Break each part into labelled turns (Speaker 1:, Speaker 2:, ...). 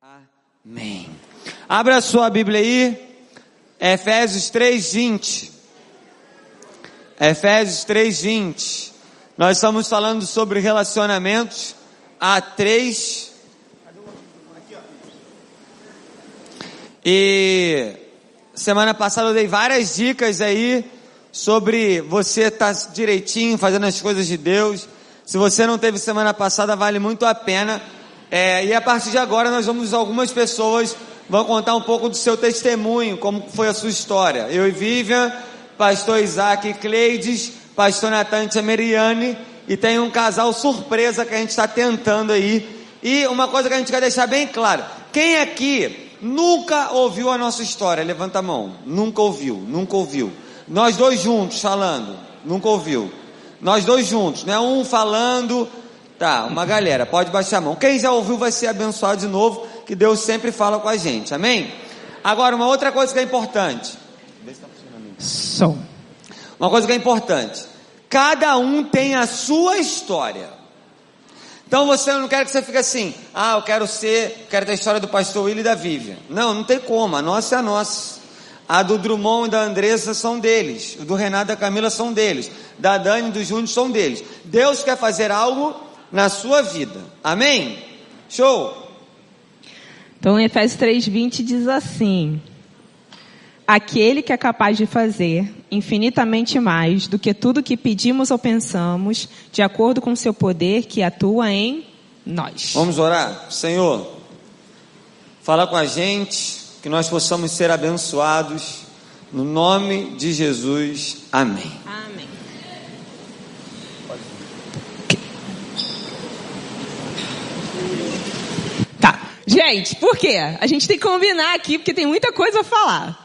Speaker 1: Amém. Abra sua Bíblia aí, Efésios 3:20. Efésios 3:20. Nós estamos falando sobre relacionamentos há 3. E semana passada eu dei várias dicas aí sobre você estar direitinho, fazendo as coisas de Deus. Se você não teve semana passada, vale muito a pena. E a partir de agora algumas pessoas vão contar um pouco do seu testemunho, como foi a sua história. Eu e Vivian, pastor Isaac e Cleides, pastor Natan e Meriane, e tem um casal surpresa que a gente está tentando aí. E uma coisa que a gente quer deixar bem claro: quem aqui nunca ouviu a nossa história? Levanta a mão. Nunca ouviu. Nós dois juntos falando, nunca ouviu. Nós dois juntos, não é um falando. Tá, uma galera, pode baixar a mão. Quem já ouviu vai ser abençoado de novo, que Deus sempre fala com a gente, amém? Agora, uma outra coisa que é importante. Som. Uma coisa que é importante: cada um tem a sua história. Então eu não quero que você fique assim: eu quero ter a história do pastor Willi e da Vivian. Não tem como, a nossa é a nossa. A do Drummond e da Andressa são deles. O do Renato e da Camila são deles. Da Dani e do Júnior são deles. Deus quer fazer algo na sua vida, amém? Show!
Speaker 2: Então Efésios 3:20 diz assim: aquele que é capaz de fazer infinitamente mais do que tudo que pedimos ou pensamos, de acordo com o seu poder que atua em nós.
Speaker 1: Vamos orar? Senhor, fala com a gente, que nós possamos ser abençoados, no nome de Jesus, amém.
Speaker 2: Amém. Tá, gente, por quê? A gente tem que combinar aqui, porque tem muita coisa a falar.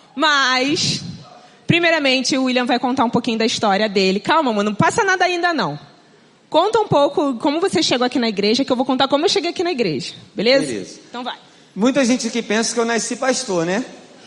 Speaker 2: Mas, primeiramente, o William vai contar um pouquinho da história dele. Calma, mano, não passa nada ainda não. Conta um pouco como você chegou aqui na igreja, que eu vou contar como eu cheguei aqui na igreja. Beleza? Então vai.
Speaker 1: Muita gente aqui pensa que eu nasci pastor, né?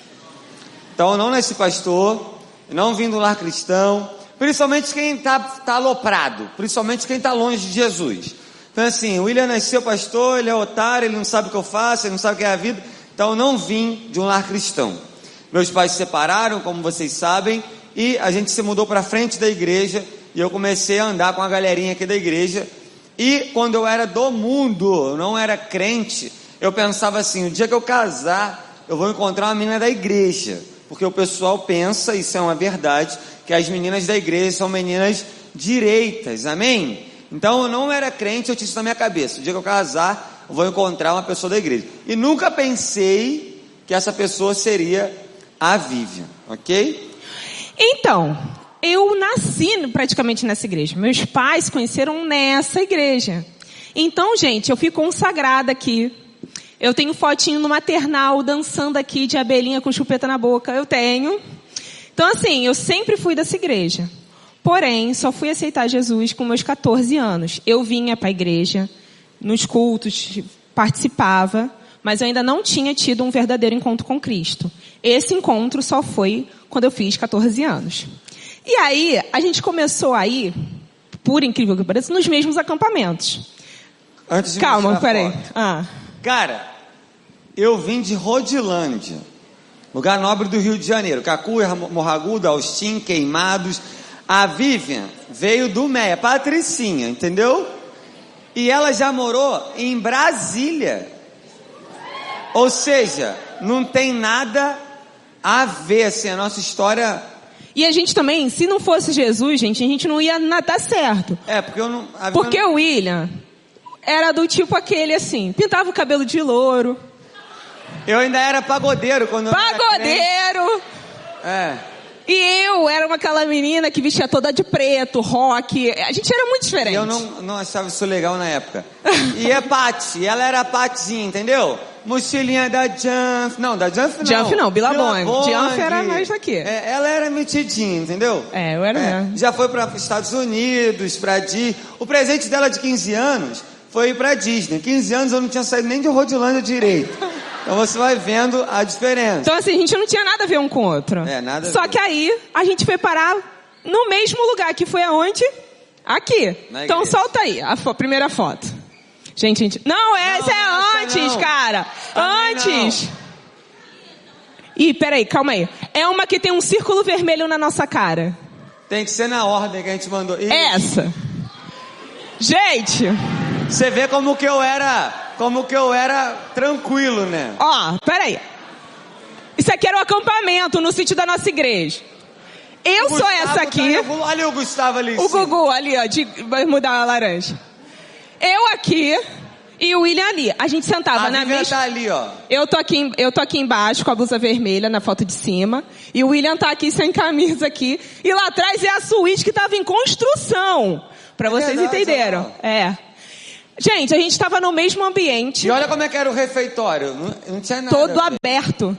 Speaker 1: Então eu não nasci pastor, não vim do lar cristão, principalmente quem está aloprado, principalmente quem está longe de Jesus. Então assim, o William nasceu pastor, ele é otário, ele não sabe o que eu faço, ele não sabe o que é a vida. Então eu não vim de um lar cristão. Meus pais se separaram, como vocês sabem, e a gente se mudou para frente da igreja, e eu comecei a andar com a galerinha aqui da igreja. E quando eu era do mundo, eu não era crente, eu pensava assim: o dia que eu casar, eu vou encontrar uma menina da igreja, porque o pessoal pensa, isso é uma verdade, que as meninas da igreja são meninas direitas, amém? Então eu não era crente, eu tinha isso na minha cabeça: o dia que eu casar, eu vou encontrar uma pessoa da igreja. E nunca pensei que essa pessoa seria a Vivian, ok?
Speaker 2: Então, eu nasci praticamente nessa igreja. Meus pais se conheceram nessa igreja. Então, gente, eu fui consagrada aqui. Eu tenho fotinho no maternal, dançando aqui de abelhinha com chupeta na boca. Eu tenho. Então, assim, eu sempre fui dessa igreja. Porém, só fui aceitar Jesus com meus 14 anos. Eu vinha para a igreja, nos cultos, participava, mas eu ainda não tinha tido um verdadeiro encontro com Cristo. Esse encontro só foi quando eu fiz 14 anos. E aí, a gente começou a ir, por incrível que pareça, nos mesmos acampamentos.
Speaker 1: Antes de
Speaker 2: Calma, peraí.
Speaker 1: Cara, eu vim de Rodilândia, lugar nobre do Rio de Janeiro. Cacuia, Morragudo, Austin, Queimados. A Vivian veio do Meia, Patricinha, entendeu? E ela já morou em Brasília. Ou seja, não tem nada a ver, assim, a nossa história.
Speaker 2: E a gente também, se não fosse Jesus, gente, a gente não ia dar certo.
Speaker 1: Porque eu não...
Speaker 2: Porque o William era do tipo aquele assim, pintava o cabelo de louro.
Speaker 1: Eu ainda era pagodeiro quando
Speaker 2: Pagodeiro! E eu era aquela menina que vestia toda de preto, rock. A gente era muito diferente.
Speaker 1: Eu não achava isso legal na época. E a Paty, ela era a Patyzinha, entendeu? Mochilinha da Jump. Não, da Jump não.
Speaker 2: Jump não, Billabong. Jump era mais daqui.
Speaker 1: Ela era metidinha, entendeu?
Speaker 2: Eu era mesmo.
Speaker 1: Já foi para os Estados Unidos, para Disney. O presente dela de 15 anos foi ir para Disney. 15 anos eu não tinha saído nem de Rodilândia direito. Então você vai vendo a diferença.
Speaker 2: Então assim, a gente não tinha nada a ver um com o outro.
Speaker 1: Nada.
Speaker 2: Só que aí, a gente foi parar no mesmo lugar, que foi aonde? Aqui. Então solta aí a primeira foto. Gente. Não, essa é antes,
Speaker 1: não.
Speaker 2: cara.
Speaker 1: Também
Speaker 2: Antes. Ih, peraí, calma aí. É uma que tem um círculo vermelho na nossa cara.
Speaker 1: Tem que ser na ordem que a gente mandou.
Speaker 2: Essa. Gente.
Speaker 1: Você vê como que eu era tranquilo, né?
Speaker 2: Ó, peraí. Isso aqui era um acampamento no sítio da nossa igreja. Eu sou essa aqui.
Speaker 1: Olha o Gustavo ali.
Speaker 2: O Gugu ali, ó, vai mudar a laranja. Eu aqui e o William ali. A gente sentava na
Speaker 1: Vivian
Speaker 2: mesma.
Speaker 1: Tá ali, ó.
Speaker 2: Eu tô aqui embaixo com a blusa vermelha na foto de cima. E o William tá aqui sem camisa aqui. E lá atrás é a suíte que tava em construção. Pra vocês entenderam. É. Gente, a gente tava no mesmo ambiente.
Speaker 1: E olha como é que era o refeitório. Não tinha nada.
Speaker 2: Todo aberto.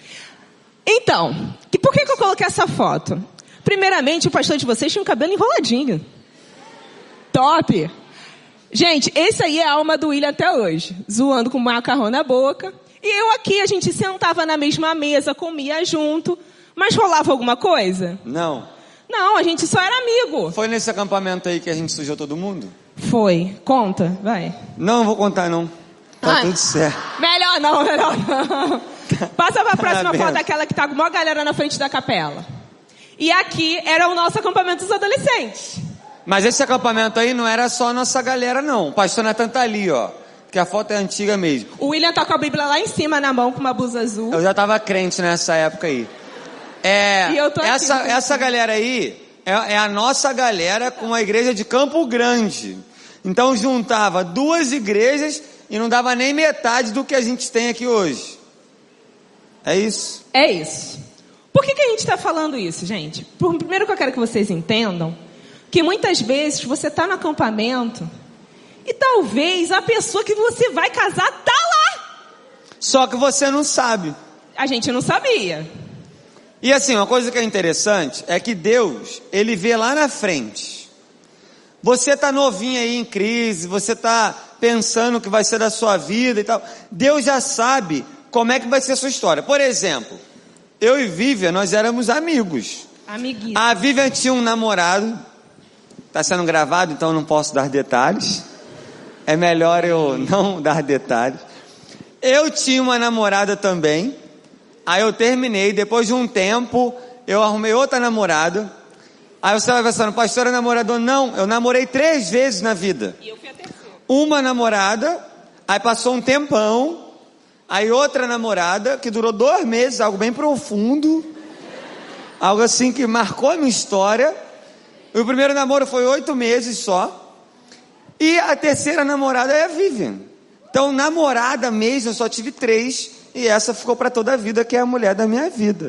Speaker 2: Então, e por que eu coloquei essa foto? Primeiramente, o pastor de vocês tinha um cabelo enroladinho. Top! Gente, esse aí é a alma do William até hoje. Zoando com macarrão na boca. E eu aqui, a gente sentava na mesma mesa, comia junto. Mas rolava alguma coisa?
Speaker 1: Não.
Speaker 2: Não, a gente só era amigo.
Speaker 1: Foi nesse acampamento aí que a gente sujou todo mundo?
Speaker 2: Foi. Conta, vai.
Speaker 1: Não vou contar não. Tá tudo certo.
Speaker 2: Melhor não. Passa pra próxima
Speaker 1: Parabéns.
Speaker 2: foto, daquela que tá com a maior galera na frente da capela. E aqui era o nosso acampamento dos adolescentes.
Speaker 1: Mas esse acampamento aí não era só a nossa galera, não. O pastor Natan tá ali, ó. Porque a foto é antiga mesmo.
Speaker 2: O William tá com a Bíblia lá em cima na mão, com uma blusa azul.
Speaker 1: Eu já tava crente nessa época aí.
Speaker 2: E eu tô aqui,
Speaker 1: essa galera aí é a nossa galera com a igreja de Campo Grande. Então juntava duas igrejas e não dava nem metade do que a gente tem aqui hoje. É isso.
Speaker 2: É isso. Por que a gente está falando isso, gente? Primeiro que eu quero que vocês entendam que muitas vezes você está no acampamento e talvez a pessoa que você vai casar tá lá.
Speaker 1: Só que você não sabe.
Speaker 2: A gente não sabia.
Speaker 1: E assim, uma coisa que é interessante é que Deus, Ele vê lá na frente. Você tá novinho aí em crise, você tá pensando o que vai ser da sua vida e tal. Deus já sabe como é que vai ser a sua história. Por exemplo, eu e Vivian, nós éramos amigos.
Speaker 2: Amiguinho.
Speaker 1: A Vivian tinha um namorado. Tá sendo gravado, então eu não posso dar detalhes. É melhor eu não dar detalhes. Eu tinha uma namorada também. Aí eu terminei, depois de um tempo, eu arrumei outra namorada. Aí você vai pensando, pastor é namorador? Não, eu namorei 3 vezes na vida.
Speaker 2: E eu fui a terceira.
Speaker 1: Uma namorada, aí passou um tempão. Aí outra namorada, que durou 2 meses, algo bem profundo. Algo assim que marcou a minha história. E o primeiro namoro foi 8 meses só. E a terceira namorada é a Vivian. Então namorada mesmo, eu só tive 3. E essa ficou para toda a vida, que é a mulher da minha vida.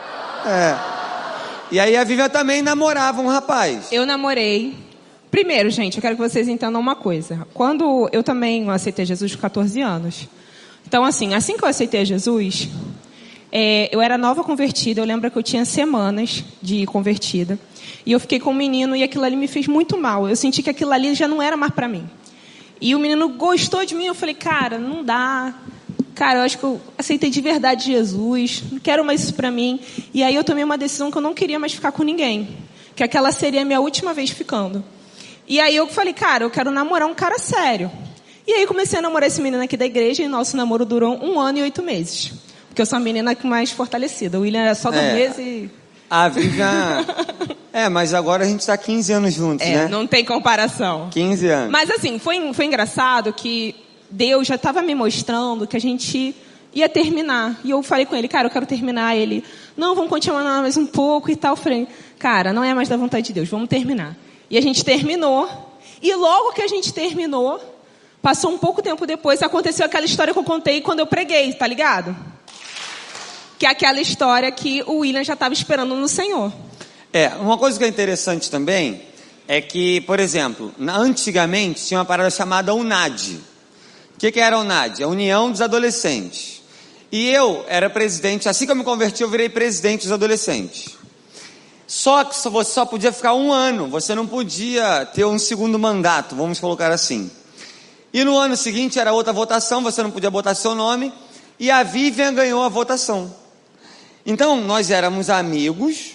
Speaker 1: E aí a Vivian também namorava um rapaz.
Speaker 2: Eu namorei. Primeiro, gente, eu quero que vocês entendam uma coisa. Quando eu também aceitei Jesus com 14 anos. Então, assim que eu aceitei Jesus, eu era nova convertida. Eu lembro que eu tinha semanas de convertida. E eu fiquei com um menino e aquilo ali me fez muito mal. Eu senti que aquilo ali já não era mais para mim. E o menino gostou de mim. Eu falei, cara, não dá. Cara, eu acho que eu aceitei de verdade Jesus, não quero mais isso pra mim. E aí eu tomei uma decisão que eu não queria mais ficar com ninguém. Que aquela seria a minha última vez ficando. E aí eu falei, cara, eu quero namorar um cara sério. E aí comecei a namorar esse menino aqui da igreja e nosso namoro durou 1 ano e 8 meses. Porque eu sou a menina mais fortalecida. O William era só 2 meses e...
Speaker 1: A Vivian... mas agora a gente tá 15 anos juntos, né?
Speaker 2: Não tem comparação.
Speaker 1: 15 anos.
Speaker 2: Mas assim, foi engraçado que Deus já estava me mostrando que a gente ia terminar. E eu falei com ele, cara, eu quero terminar. Ele, não, vamos continuar mais um pouco e tal. Eu falei, cara, não é mais da vontade de Deus, vamos terminar. E a gente terminou. E logo que a gente terminou, passou um pouco tempo depois, aconteceu aquela história que eu contei quando eu preguei, tá ligado? Que é aquela história que o William já estava esperando no Senhor.
Speaker 1: Uma coisa que é interessante também é que, por exemplo, antigamente tinha uma parada chamada UNAD. O que era a UNAD? A União dos Adolescentes. E eu era presidente, assim que eu me converti, eu virei presidente dos adolescentes. Só que você só podia ficar 1 ano, você não podia ter um segundo mandato, vamos colocar assim. E no ano seguinte era outra votação, você não podia botar seu nome, e a Vivian ganhou a votação. Então nós éramos amigos,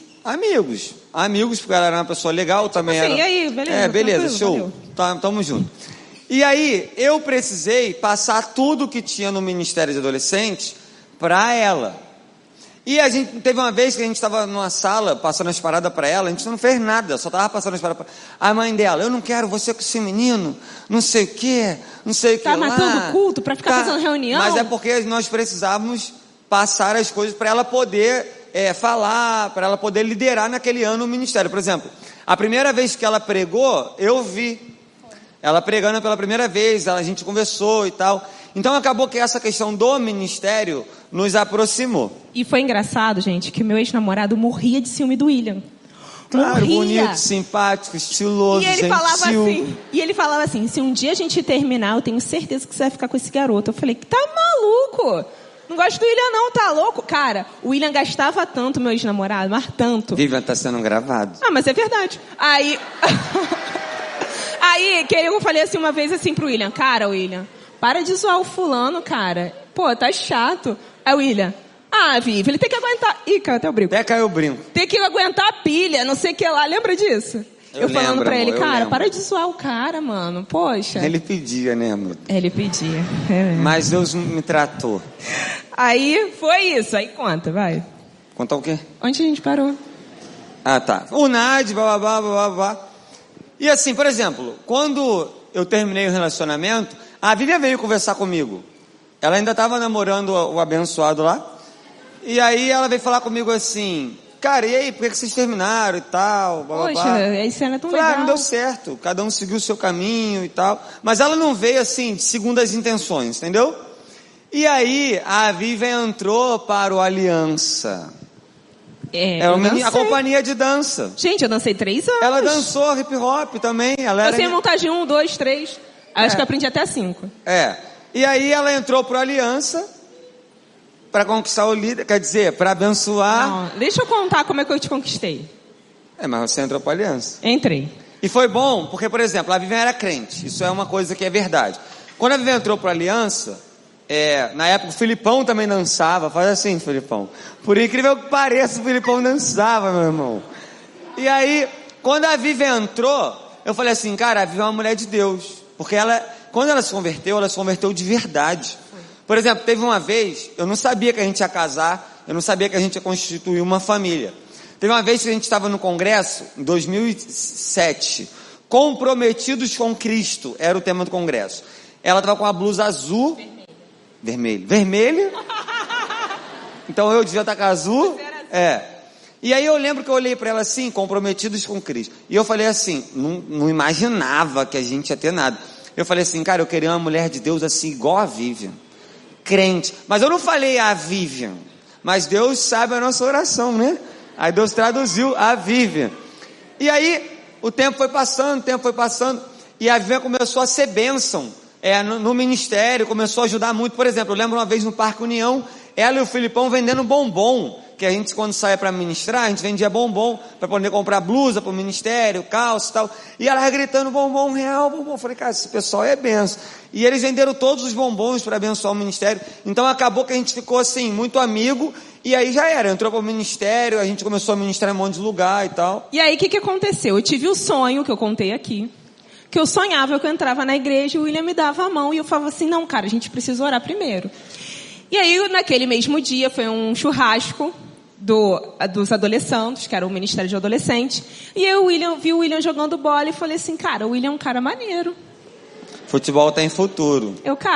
Speaker 1: porque ela era uma pessoa legal, também era...
Speaker 2: E aí, beleza?
Speaker 1: Beleza, show, tamo junto. E aí, eu precisei passar tudo que tinha no Ministério de Adolescentes para ela. E a gente teve uma vez que a gente estava numa sala, passando as paradas para ela, a gente não fez nada, só estava passando as paradas para a mãe dela. Eu não quero você com esse menino, não sei o que
Speaker 2: tá
Speaker 1: lá.
Speaker 2: matando o culto para ficar fazendo reunião?
Speaker 1: Mas é porque nós precisávamos passar as coisas para ela poder falar, para ela poder liderar naquele ano o ministério. Por exemplo, a primeira vez que ela pregou, eu vi ela pregando pela primeira vez, a gente conversou e tal. Então acabou que essa questão do ministério nos aproximou.
Speaker 2: E foi engraçado, gente, que o meu ex-namorado morria de ciúme do William.
Speaker 1: Claro,
Speaker 2: morria.
Speaker 1: bonito, simpático, estiloso,
Speaker 2: E ele
Speaker 1: gentil.
Speaker 2: falava assim, se um dia a gente terminar, eu tenho certeza que você vai ficar com esse garoto. Eu falei, tá maluco? Não gosto do William não, tá louco? Cara, o William gastava tanto, meu ex-namorado, mas tanto.
Speaker 1: Vivian, tá sendo gravado.
Speaker 2: Ah, mas é verdade. Aí, que eu falei assim uma vez assim pro William, cara, William, para de zoar o fulano, cara. Pô, tá chato. Aí o William, Vivi, ele tem que aguentar. Ih, caiu até o brinco.
Speaker 1: Até caiu o brinco.
Speaker 2: Tem que aguentar a pilha, não sei o que lá. Lembra disso? Eu falando
Speaker 1: lembro,
Speaker 2: pra ele,
Speaker 1: amor,
Speaker 2: cara, para de zoar o cara, mano. Poxa.
Speaker 1: Ele pedia, né, amor?
Speaker 2: Ele pedia.
Speaker 1: Mas Deus me tratou.
Speaker 2: Aí foi isso. Aí conta, vai.
Speaker 1: Contar o quê?
Speaker 2: Onde a gente parou?
Speaker 1: Ah, tá. O Nad, babá. E assim, por exemplo, quando eu terminei o relacionamento, a Vivian veio conversar comigo. Ela ainda estava namorando o abençoado lá. E aí ela veio falar comigo assim, cara, e aí, por que vocês terminaram e tal?
Speaker 2: Poxa, isso era tão legal.
Speaker 1: Não deu certo, cada um seguiu o seu caminho e tal. Mas ela não veio assim, segundo as intenções, entendeu? E aí a Vivian entrou para o Aliança. A companhia de dança.
Speaker 2: Gente, eu dancei 3 anos.
Speaker 1: Ela dançou hip hop também. Eu
Speaker 2: sei montar de 1, 2, 3. Acho que eu aprendi até 5.
Speaker 1: E aí ela entrou pro Aliança para conquistar o líder, quer dizer, para abençoar.
Speaker 2: Não, deixa eu contar como é que eu te conquistei.
Speaker 1: Mas você entrou pro Aliança.
Speaker 2: Entrei.
Speaker 1: E foi bom, porque, por exemplo, a Vivian era crente. Isso é uma coisa que é verdade. Quando a Vivian entrou pro Aliança, na época o Filipão também dançava. Faz assim, Filipão. Por incrível que pareça, o Filipão dançava, meu irmão. E aí, quando a Vivian entrou, eu falei assim, cara, a Vivian é uma mulher de Deus. Porque quando ela se converteu de verdade. Por exemplo, teve uma vez, eu não sabia que a gente ia casar, eu não sabia que a gente ia constituir uma família. Teve uma vez que a gente estava no congresso, em 2007, Comprometidos com Cristo, era o tema do congresso. Ela estava com a blusa azul, vermelho. Então eu devia estar com a azul, E aí eu lembro que eu olhei para ela assim, comprometidos com Cristo. E eu falei assim, não imaginava que a gente ia ter nada. Eu falei assim, cara, eu queria uma mulher de Deus assim, igual a Vivian. Crente. Mas eu não falei a Vivian. Mas Deus sabe a nossa oração, né? Aí Deus traduziu a Vivian. E aí, o tempo foi passando. E a Vivian começou a ser bênção. No ministério, começou a ajudar muito. Por exemplo, eu lembro uma vez no Parque União, ela e o Filipão vendendo bombom. Que a gente, quando saia para ministrar, a gente vendia bombom para poder comprar blusa para o ministério, calça e tal. E ela gritando bombom real, bombom. Eu falei, cara, esse pessoal é benção. E eles venderam todos os bombons para abençoar o ministério. Então acabou que a gente ficou assim, muito amigo. E aí já era, entrou para o ministério, a gente começou a ministrar em um monte de lugar e tal.
Speaker 2: E aí o que aconteceu? Eu tive o sonho, que eu contei aqui. Que eu sonhava que eu entrava na igreja e o William me dava a mão. E eu falava assim, não, cara, a gente precisa orar primeiro. E aí naquele mesmo dia foi um churrasco dos adolescentes, que era o Ministério de Adolescente. E eu vi o William jogando bola e falei assim, cara, o William é um cara maneiro.
Speaker 1: Futebol tem futuro.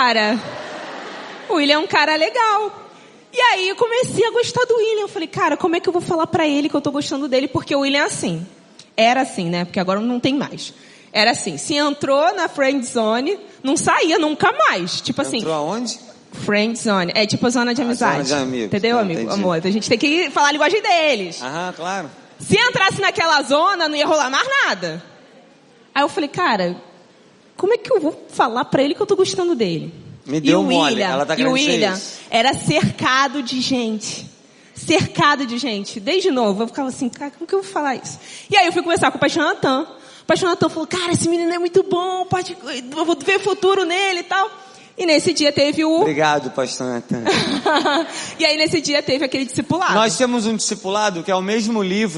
Speaker 2: O William é um cara legal. E aí eu comecei a gostar do William. Eu falei, cara, como é que eu vou falar pra ele que eu tô gostando dele? Porque o William é assim. Era assim, né? Porque agora não tem mais. Era assim, se entrou na friend zone, não saía nunca mais. Tipo assim.
Speaker 1: Entrou aonde?
Speaker 2: Friend zone. É tipo zona de amizade.
Speaker 1: Zona de amigos.
Speaker 2: Entendeu, amigo? Amor, a gente tem que falar a linguagem deles.
Speaker 1: Aham, claro.
Speaker 2: Se entrasse naquela zona, não ia rolar mais nada. Aí eu falei, cara, como é que eu vou falar pra ele que eu tô gostando dele?
Speaker 1: Me deu mole, ela tá querendo
Speaker 2: dizer isso. E o William era cercado de gente. Desde novo, eu ficava assim, cara, como que eu vou falar isso? E aí eu fui conversar com o pastor Natan. O pastor Natan falou, cara, esse menino é muito bom, eu vou ver futuro nele e tal. E nesse dia teve
Speaker 1: Obrigado, pastor Natan.
Speaker 2: E aí nesse dia teve aquele discipulado.
Speaker 1: Nós temos um discipulado que é o mesmo livro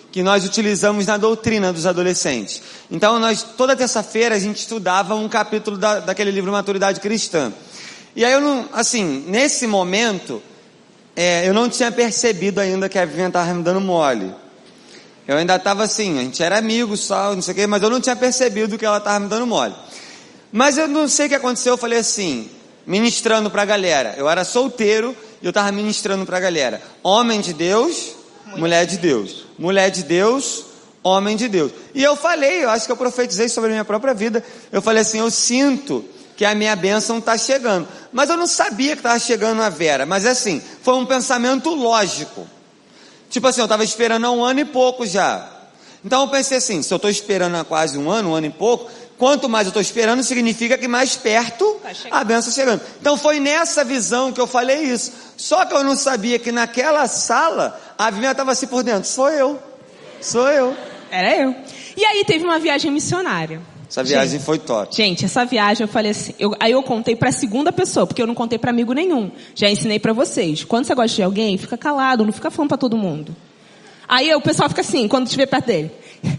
Speaker 1: que nós utilizamos na doutrina dos adolescentes. Então, toda terça-feira, a gente estudava um capítulo daquele livro Maturidade Cristã. E aí, nesse momento, eu não tinha percebido ainda que a Vivian estava me dando mole. Eu ainda estava assim, a gente era amigo só, não sei o quê, mas eu não tinha percebido que ela estava me dando mole. Mas eu não sei o que aconteceu, eu falei assim, ministrando para a galera. Eu era solteiro e eu estava ministrando para a galera. Homem de Deus, mulher de Deus. Mulher de Deus, homem de Deus. E eu falei, eu acho que eu profetizei sobre a minha própria vida. Eu falei assim, eu sinto que a minha bênção está chegando. Mas eu não sabia que estava chegando a Vera. Mas assim, foi um pensamento lógico. Tipo assim, eu estava esperando há 1 ano e pouco já. Então eu pensei assim, se eu estou esperando há quase 1 ano e pouco, quanto mais eu estou esperando, significa que mais perto a bênção está chegando. Então foi nessa visão que eu falei isso. Só que eu não sabia que naquela sala, a Vivian estava assim por dentro, sou eu.
Speaker 2: Era eu. E aí teve uma viagem missionária.
Speaker 1: Essa viagem foi top.
Speaker 2: Gente, essa viagem eu falei assim, aí eu contei pra segunda pessoa, porque eu não contei pra amigo nenhum. Já ensinei pra vocês. Quando você gosta de alguém, fica calado, não fica falando pra todo mundo. Aí o pessoal fica assim, quando estiver perto dele.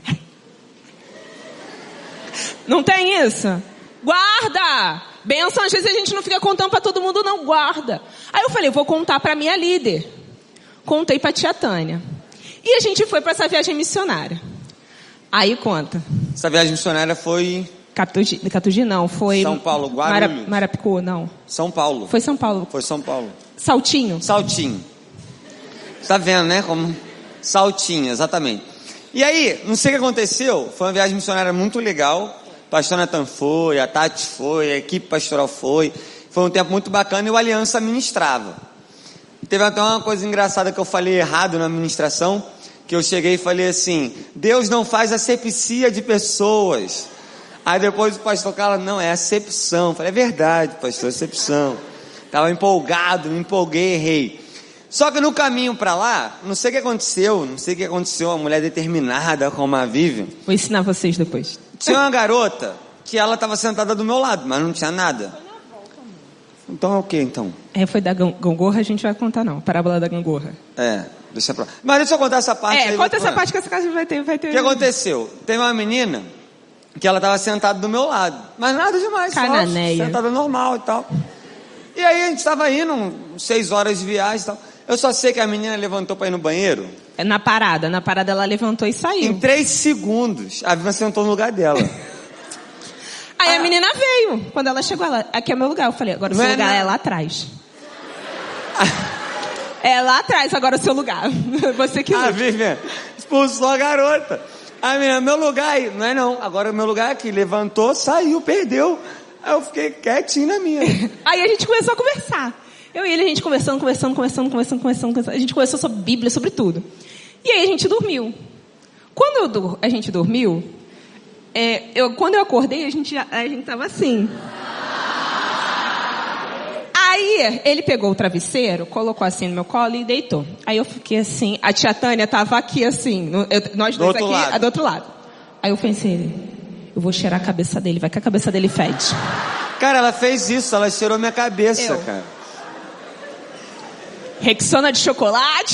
Speaker 2: Não tem isso? Guarda! Benção, às vezes a gente não fica contando pra todo mundo, não, guarda. Aí eu falei, vou contar pra minha líder. Contei pra tia Tânia. E a gente foi pra essa viagem missionária. Aí conta.
Speaker 1: Essa viagem missionária foi...
Speaker 2: Catugi não, foi...
Speaker 1: São Paulo, Guarulhos.
Speaker 2: Marapicô, não.
Speaker 1: São Paulo.
Speaker 2: Foi São Paulo.
Speaker 1: Foi São Paulo.
Speaker 2: Saltinho.
Speaker 1: Tá vendo, né? Como... Saltinho, exatamente. E aí, não sei o que aconteceu, foi uma viagem missionária muito legal. O pastor Nathan foi, a Tati foi, a equipe pastoral foi. Foi um tempo muito bacana e o Aliança ministrava. Teve até uma coisa engraçada que eu falei errado na ministração, que eu cheguei e falei assim, Deus não faz asepsia de pessoas. Aí depois o pastor fala, não, é acepção. Eu falei, é verdade, pastor, acepção. Estava empolgado, me empolguei, errei. Só que no caminho para lá, não sei o que aconteceu, uma mulher determinada como a Vivian.
Speaker 2: Vou ensinar vocês depois.
Speaker 1: Tinha uma garota que ela estava sentada do meu lado, mas não tinha nada. Então é o que então?
Speaker 2: Foi da gangorra, a gente vai contar não, parábola da gangorra.
Speaker 1: Deixa pra lá. Mas deixa eu contar essa parte aí.
Speaker 2: Conta essa parte que essa casa vai ter.
Speaker 1: O que aconteceu? Tem uma menina que ela estava sentada do meu lado, mas nada demais,
Speaker 2: Cananeia.
Speaker 1: Só sentada normal e tal. E aí a gente estava indo, 6 horas de viagem e tal. Eu só sei que a menina levantou para ir no banheiro.
Speaker 2: Na parada ela levantou e saiu.
Speaker 1: Em 3 segundos, a Vivian sentou no lugar dela.
Speaker 2: Aí a menina veio. Quando ela chegou, aqui é meu lugar. Eu falei, agora o seu lugar é lá atrás. É lá atrás, agora o seu lugar. Você que...
Speaker 1: A Vivian expulsou a garota. A menina, meu lugar aí. Não é não, agora o meu lugar é aqui. Levantou, saiu, perdeu. Aí eu fiquei quietinho na minha.
Speaker 2: Aí a gente começou a conversar. Eu e ele, a gente conversando. A gente conversou sobre Bíblia, sobre tudo. E aí a gente dormiu. Quando a gente dormiu, quando eu acordei, a gente tava assim. Aí ele pegou o travesseiro, colocou assim no meu colo e deitou. Aí eu fiquei assim, a tia Tânia tava aqui assim, nós dois aqui, do outro lado. Aí eu pensei, eu vou cheirar a cabeça dele, vai que a cabeça dele fede.
Speaker 1: Cara, ela fez isso, ela cheirou minha cabeça, cara.
Speaker 2: Rexona de chocolate.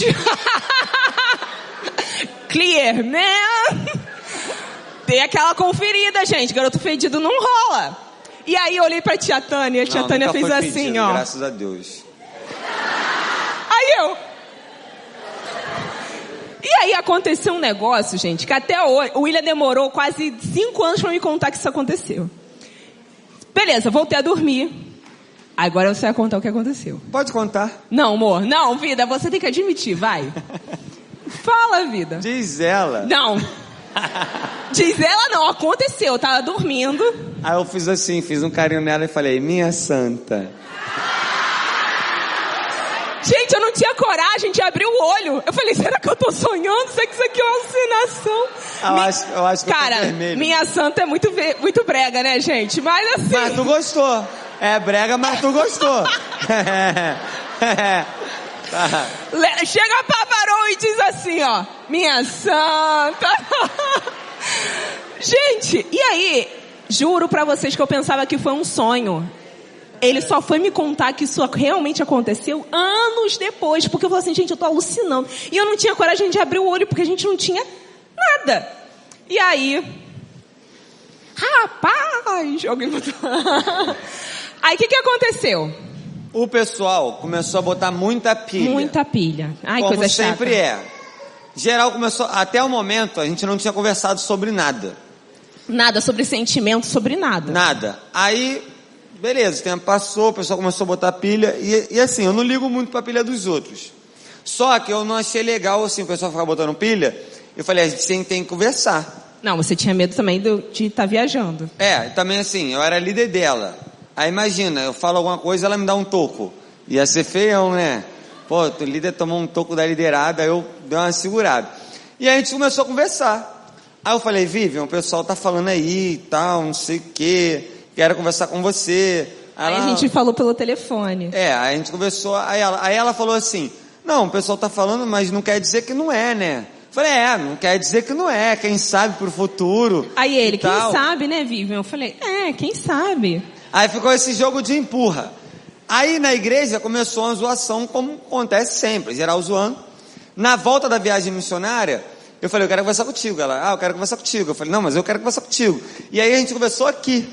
Speaker 2: Clear, man. Tem aquela conferida, gente. Garoto fedido não rola. E aí eu olhei pra tia Tânia. A tia Tânia fez assim, fedido, ó.
Speaker 1: Graças a Deus.
Speaker 2: Aí eu... E aí aconteceu um negócio, gente, que até hoje... O William demorou quase 5 anos pra me contar que isso aconteceu. Beleza, voltei a dormir. Agora você vai contar o que aconteceu.
Speaker 1: Pode contar.
Speaker 2: Não, amor. Não, vida, você tem que admitir, vai. Fala, vida.
Speaker 1: Diz ela.
Speaker 2: Não. Diz ela não, aconteceu. Eu tava dormindo.
Speaker 1: Aí eu fiz assim, fiz um carinho nela e falei, minha santa.
Speaker 2: Gente, eu não tinha coragem de abrir o olho. Eu falei, será que eu tô sonhando? Será que isso aqui é uma alucinação?
Speaker 1: Eu acho que
Speaker 2: cara,
Speaker 1: eu tô vermelho.
Speaker 2: Minha santa é muito brega, né, gente? Mas assim...
Speaker 1: Mas tu gostou. É brega, mas tu gostou.
Speaker 2: Chega pra Varão e diz assim, ó, minha santa. Gente, e aí, juro pra vocês que eu pensava que foi um sonho. Ele só foi me contar que isso realmente aconteceu anos depois, porque eu falei assim, gente, eu tô alucinando. E eu não tinha coragem de abrir o olho, porque a gente não tinha nada. E aí, rapaz, alguém botou... Aí o que aconteceu?
Speaker 1: O pessoal começou a botar muita pilha.
Speaker 2: Muita pilha. Ai,
Speaker 1: como
Speaker 2: coisa chata.
Speaker 1: sempre é. Geral começou, até o momento a gente não tinha conversado sobre nada.
Speaker 2: Nada sobre sentimento, sobre nada.
Speaker 1: Nada. Aí, beleza, o tempo passou, o pessoal começou a botar pilha. E assim, eu não ligo muito pra pilha dos outros. Só que eu não achei legal, assim, o pessoal ficar botando pilha. Eu falei, a gente tem que conversar.
Speaker 2: Não, você tinha medo também de estar viajando.
Speaker 1: É, também assim, eu era líder dela. Aí imagina, eu falo alguma coisa, ela me dá um toco. Ia ser feião, né? Pô, o líder tomou um toco da liderada, aí eu dei uma segurada. E aí a gente começou a conversar. Aí eu falei, Vivian, o pessoal tá falando aí e tal, não sei o quê, quero conversar com você.
Speaker 2: Aí a gente falou pelo telefone.
Speaker 1: É, aí a gente conversou, aí ela falou assim, não, o pessoal tá falando, mas não quer dizer que não é, né? Eu falei, não quer dizer que não é, quem sabe pro futuro.
Speaker 2: Aí ele, quem
Speaker 1: tal.
Speaker 2: sabe, né, Vivian? Eu falei, quem sabe.
Speaker 1: Aí ficou esse jogo de empurra. Aí na igreja começou uma zoação, como acontece sempre, geral zoando. Na volta da viagem missionária, eu falei, eu quero conversar contigo. Ela, eu quero conversar contigo. Eu falei, não, mas eu quero conversar contigo. E aí a gente conversou aqui,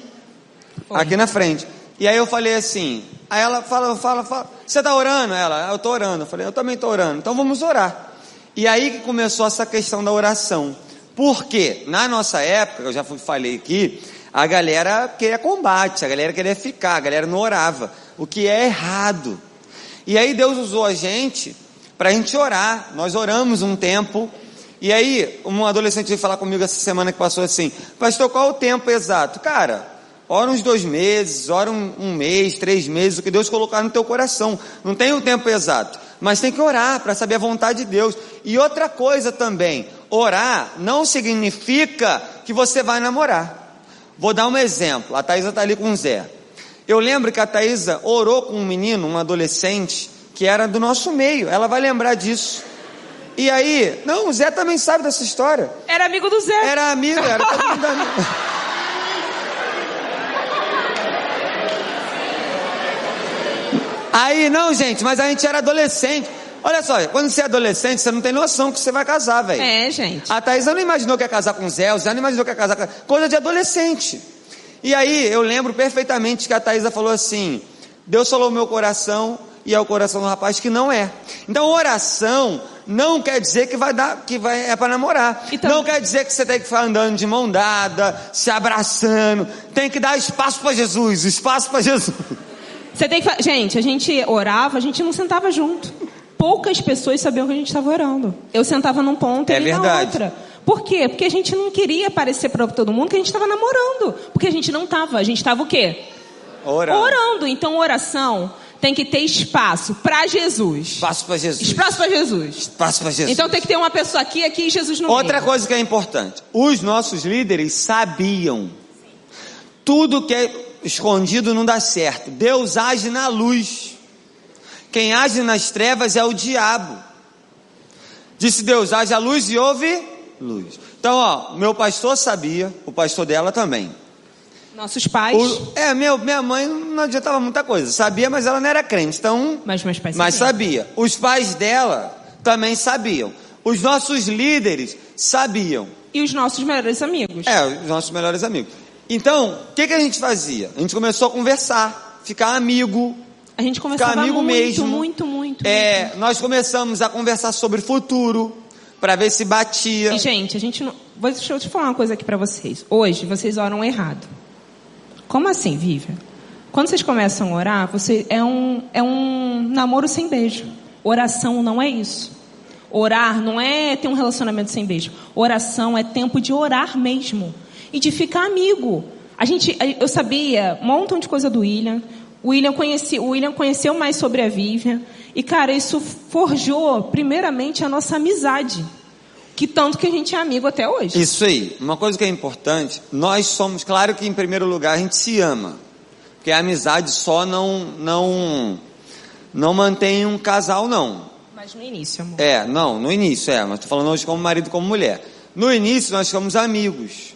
Speaker 1: aqui na frente. E aí eu falei assim, aí ela fala, você tá orando? Ela, eu tô orando. Eu falei, eu também tô orando, então vamos orar. E aí que começou essa questão da oração. Porque na nossa época, eu já falei aqui, a galera queria combate, a galera queria ficar, a galera não orava, o que é errado. E aí Deus usou a gente pra gente orar. Nós oramos um tempo. E aí um adolescente veio falar comigo essa semana que passou assim, pastor, qual é o tempo exato? Cara, ora uns 2 meses, ora um mês, 3 meses, o que Deus colocar no teu coração. Não tem o tempo exato, mas tem que orar para saber a vontade de Deus. E outra coisa também, orar não significa que você vai namorar. Vou dar um exemplo, a Thaisa está ali com o Zé. Eu lembro que a Thaisa orou com um menino, um adolescente, que era do nosso meio, ela vai lembrar disso. E aí, não, o Zé também sabe dessa história.
Speaker 2: Era amigo do Zé.
Speaker 1: Era amigo, era todo mundo amigo. Aí, não, gente, mas a gente era adolescente. Olha só, quando você é adolescente, você não tem noção que você vai casar, velho.
Speaker 2: É, gente.
Speaker 1: A Thaisa não imaginou que ia casar com o Zé não imaginou que ia casar com... Coisa de adolescente. E aí, eu lembro perfeitamente que a Thaisa falou assim, Deus falou no meu coração, e é o coração do rapaz que não é. Então, oração não quer dizer que é para namorar. Então, não quer dizer que você tem que ficar andando de mão dada, se abraçando. Tem que dar espaço para Jesus, espaço para Jesus.
Speaker 2: Você tem que... Gente, a gente orava, a gente não sentava junto. Poucas pessoas sabiam que a gente estava orando. Eu sentava num ponto e ele na outra. Por quê? Porque a gente não queria parecer para todo mundo que a gente estava namorando. Porque a gente não estava. A gente estava o quê? Orando. Então, oração tem que ter espaço para Jesus.
Speaker 1: Espaço para Jesus.
Speaker 2: Espaço para Jesus.
Speaker 1: Espaço para Jesus.
Speaker 2: Então tem que ter uma pessoa aqui e Jesus no meio.
Speaker 1: Outra coisa que é importante. Os nossos líderes sabiam. Tudo que é escondido não dá certo. Deus age na luz. Quem age nas trevas é o diabo. Disse Deus, age a luz e houve luz. Então, ó, meu pastor sabia, o pastor dela também.
Speaker 2: Nossos pais.
Speaker 1: Minha mãe não adiantava muita coisa. Sabia, mas ela não era crente. Então,
Speaker 2: mas meus pais
Speaker 1: mas sabia. Os pais dela também sabiam. Os nossos líderes sabiam.
Speaker 2: E os nossos melhores amigos.
Speaker 1: Os nossos melhores amigos. Então, o que a gente fazia? A gente começou a conversar, ficar amigo.
Speaker 2: A gente conversava muito.
Speaker 1: Nós começamos a conversar sobre futuro, para ver se batia.
Speaker 2: E, gente, a gente não... Deixa eu te falar uma coisa aqui para vocês. Hoje, vocês oram errado. Como assim, Vivian? Quando vocês começam a orar, é um namoro sem beijo. Oração não é isso. Orar não é ter um relacionamento sem beijo. Oração é tempo de orar mesmo. E de ficar amigo. Eu sabia um montão de coisa do William. O William conheceu mais sobre a Vivian. E, cara, isso forjou, primeiramente, a nossa amizade. Que tanto que a gente é amigo até hoje.
Speaker 1: Isso aí. Uma coisa que é importante, nós somos, claro que em primeiro lugar a gente se ama. Porque a amizade só não mantém um casal, não.
Speaker 2: Mas no início, amor.
Speaker 1: No início, mas estou falando hoje como marido e como mulher. No início nós somos amigos.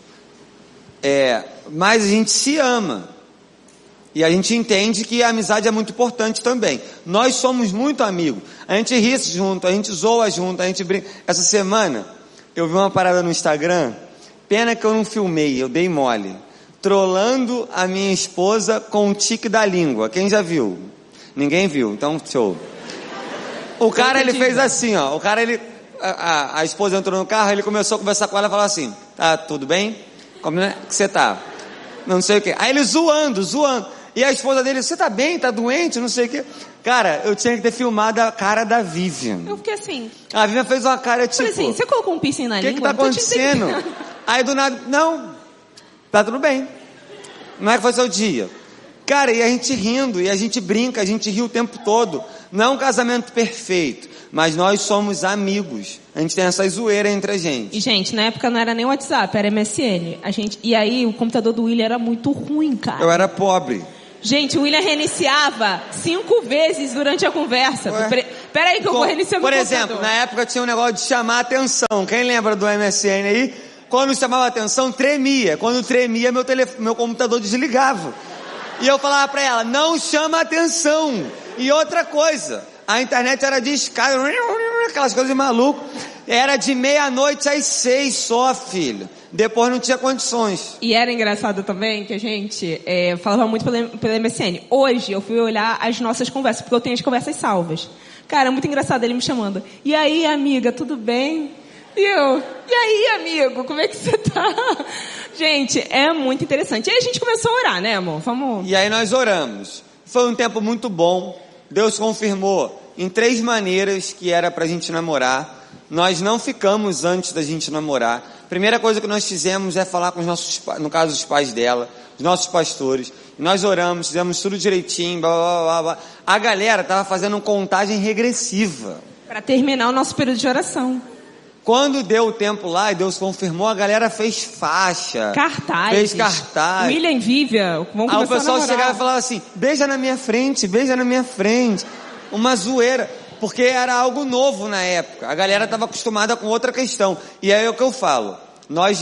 Speaker 1: Mas a gente se ama. E a gente entende que a amizade é muito importante também. Nós somos muito amigos. A gente ri junto, a gente zoa junto, a gente brinca. Essa semana, eu vi uma parada no Instagram, pena que eu não filmei, eu dei mole. Trolando a minha esposa com o tique da língua. Quem já viu? Ninguém viu, então show. O cara, ele fez assim, ó. O cara, ele... A esposa entrou no carro, ele começou a conversar com ela e falou assim: tá, tudo bem? Como é que você tá? Não sei o que. Aí ele zoando. E a esposa dele: você tá bem? Tá doente? Não sei o que. Cara, eu tinha que ter filmado a cara da Vivian.
Speaker 2: Eu fiquei assim.
Speaker 1: A Vivian fez uma cara tipo...
Speaker 2: Falei assim, você colocou um piercing na língua?
Speaker 1: O que tá acontecendo? Aí do nada, não, tá tudo bem. Não é que foi seu dia. Cara, e a gente rindo, e a gente brinca, a gente ri o tempo todo. Não é um casamento perfeito, mas nós somos amigos. A gente tem essa zoeira entre a gente.
Speaker 2: E, gente, na época não era nem WhatsApp, era MSN. E aí o computador do William era muito ruim, cara.
Speaker 1: Eu era pobre.
Speaker 2: Gente, o William reiniciava 5 vezes durante a conversa. Peraí que eu vou reiniciar meu computador.
Speaker 1: Por exemplo, na época tinha um negócio de chamar atenção. Quem lembra do MSN aí? Quando chamava atenção, tremia. Quando tremia, meu computador desligava. E eu falava pra ela: não chama atenção. E outra coisa, a internet era de escada, aquelas coisas de maluco. Era de 00:00 às 6 só, filho. Depois não tinha condições.
Speaker 2: E era engraçado também que a gente falava muito pelo MSN. Hoje eu fui olhar as nossas conversas, porque eu tenho as conversas salvas. Cara, muito engraçado ele me chamando: e aí, amiga, tudo bem? E eu: e aí, amigo, como é que você tá? Gente, é muito interessante. E aí a gente começou a orar, né, amor? Vamos...
Speaker 1: E aí nós oramos. Foi um tempo muito bom. Deus confirmou em 3 maneiras que era pra gente namorar. Nós não ficamos antes da gente namorar. Primeira coisa que nós fizemos é falar com os nossos pais, no caso os pais dela, os nossos pastores. E nós oramos, fizemos tudo direitinho, blá, blá, blá, blá. A galera tava fazendo contagem regressiva
Speaker 2: para terminar o nosso período de oração.
Speaker 1: Quando deu o tempo lá e Deus confirmou, a galera fez faixa.
Speaker 2: Cartazes.
Speaker 1: Fez cartaz.
Speaker 2: William e Vivian, vamos começar a namorar.
Speaker 1: Aí o pessoal chegava e falava assim: beija na minha frente, beija na minha frente. Uma zoeira. Porque era algo novo na época. A galera estava acostumada com outra questão. E aí é o que eu falo. Nós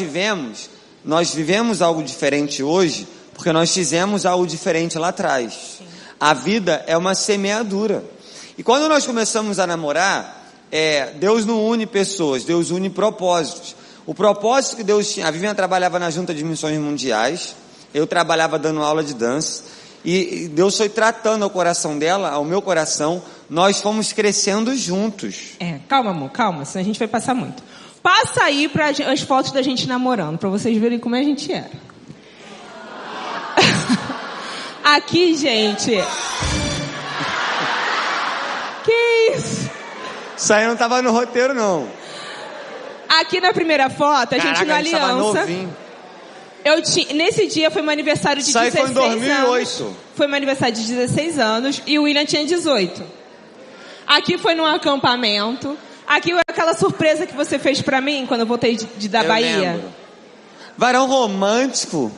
Speaker 1: vivemos algo diferente hoje, porque nós fizemos algo diferente lá atrás. Sim. A vida é uma semeadura. E quando nós começamos a namorar, Deus não une pessoas, Deus une propósitos. O propósito que Deus tinha... A Vivian trabalhava na Junta de Missões Mundiais, eu trabalhava dando aula de dança, e Deus foi tratando o coração dela, ao meu coração, nós fomos crescendo juntos.
Speaker 2: Calma, amor, calma, senão a gente vai passar muito. Passa aí as fotos da gente namorando, pra vocês verem como a gente era. Aqui, gente... Que isso?
Speaker 1: Isso aí não tava no roteiro, não.
Speaker 2: Aqui na primeira foto, a gente na aliança.
Speaker 1: Tava novinho.
Speaker 2: Nesse dia foi meu aniversário de 16 anos.
Speaker 1: Isso aí foi em 2008.
Speaker 2: Foi meu aniversário de 16 anos e o William tinha 18. Aqui foi num acampamento. Aqui foi aquela surpresa que você fez pra mim quando eu voltei da Bahia.
Speaker 1: Lembro. Varão romântico.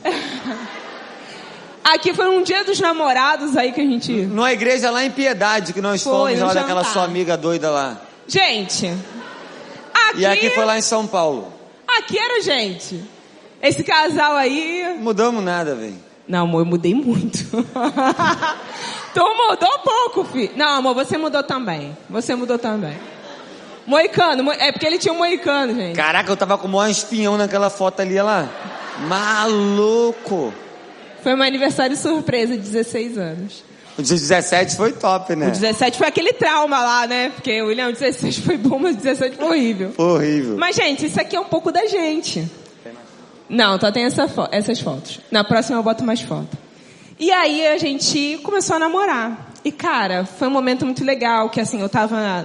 Speaker 2: Aqui foi um dia dos namorados aí que a gente...
Speaker 1: Numa igreja lá em Piedade, que nós fomos lá daquela sua amiga doida lá.
Speaker 2: Gente, aqui...
Speaker 1: E aqui foi lá em São Paulo.
Speaker 2: Aqui era gente. Esse casal aí...
Speaker 1: Não mudamos nada, velho.
Speaker 2: Não, amor, eu mudei muito. Tu mudou pouco, filho. Não, amor, você mudou também. Você mudou também. Moicano, é porque ele tinha um moicano, gente.
Speaker 1: Caraca, eu tava com o maior espinhão naquela foto ali, olha lá. Maluco.
Speaker 2: Foi meu aniversário surpresa, de 16 anos.
Speaker 1: O de 17 foi top, né?
Speaker 2: O 17 foi aquele trauma lá, né? Porque o William, 16 foi bom, mas 17 foi horrível.
Speaker 1: Foi horrível.
Speaker 2: Mas, gente, isso aqui é um pouco da gente. Não, só tem essas fotos. Na próxima eu boto mais foto. E aí a gente começou a namorar. E, cara, foi um momento muito legal, que assim, eu tava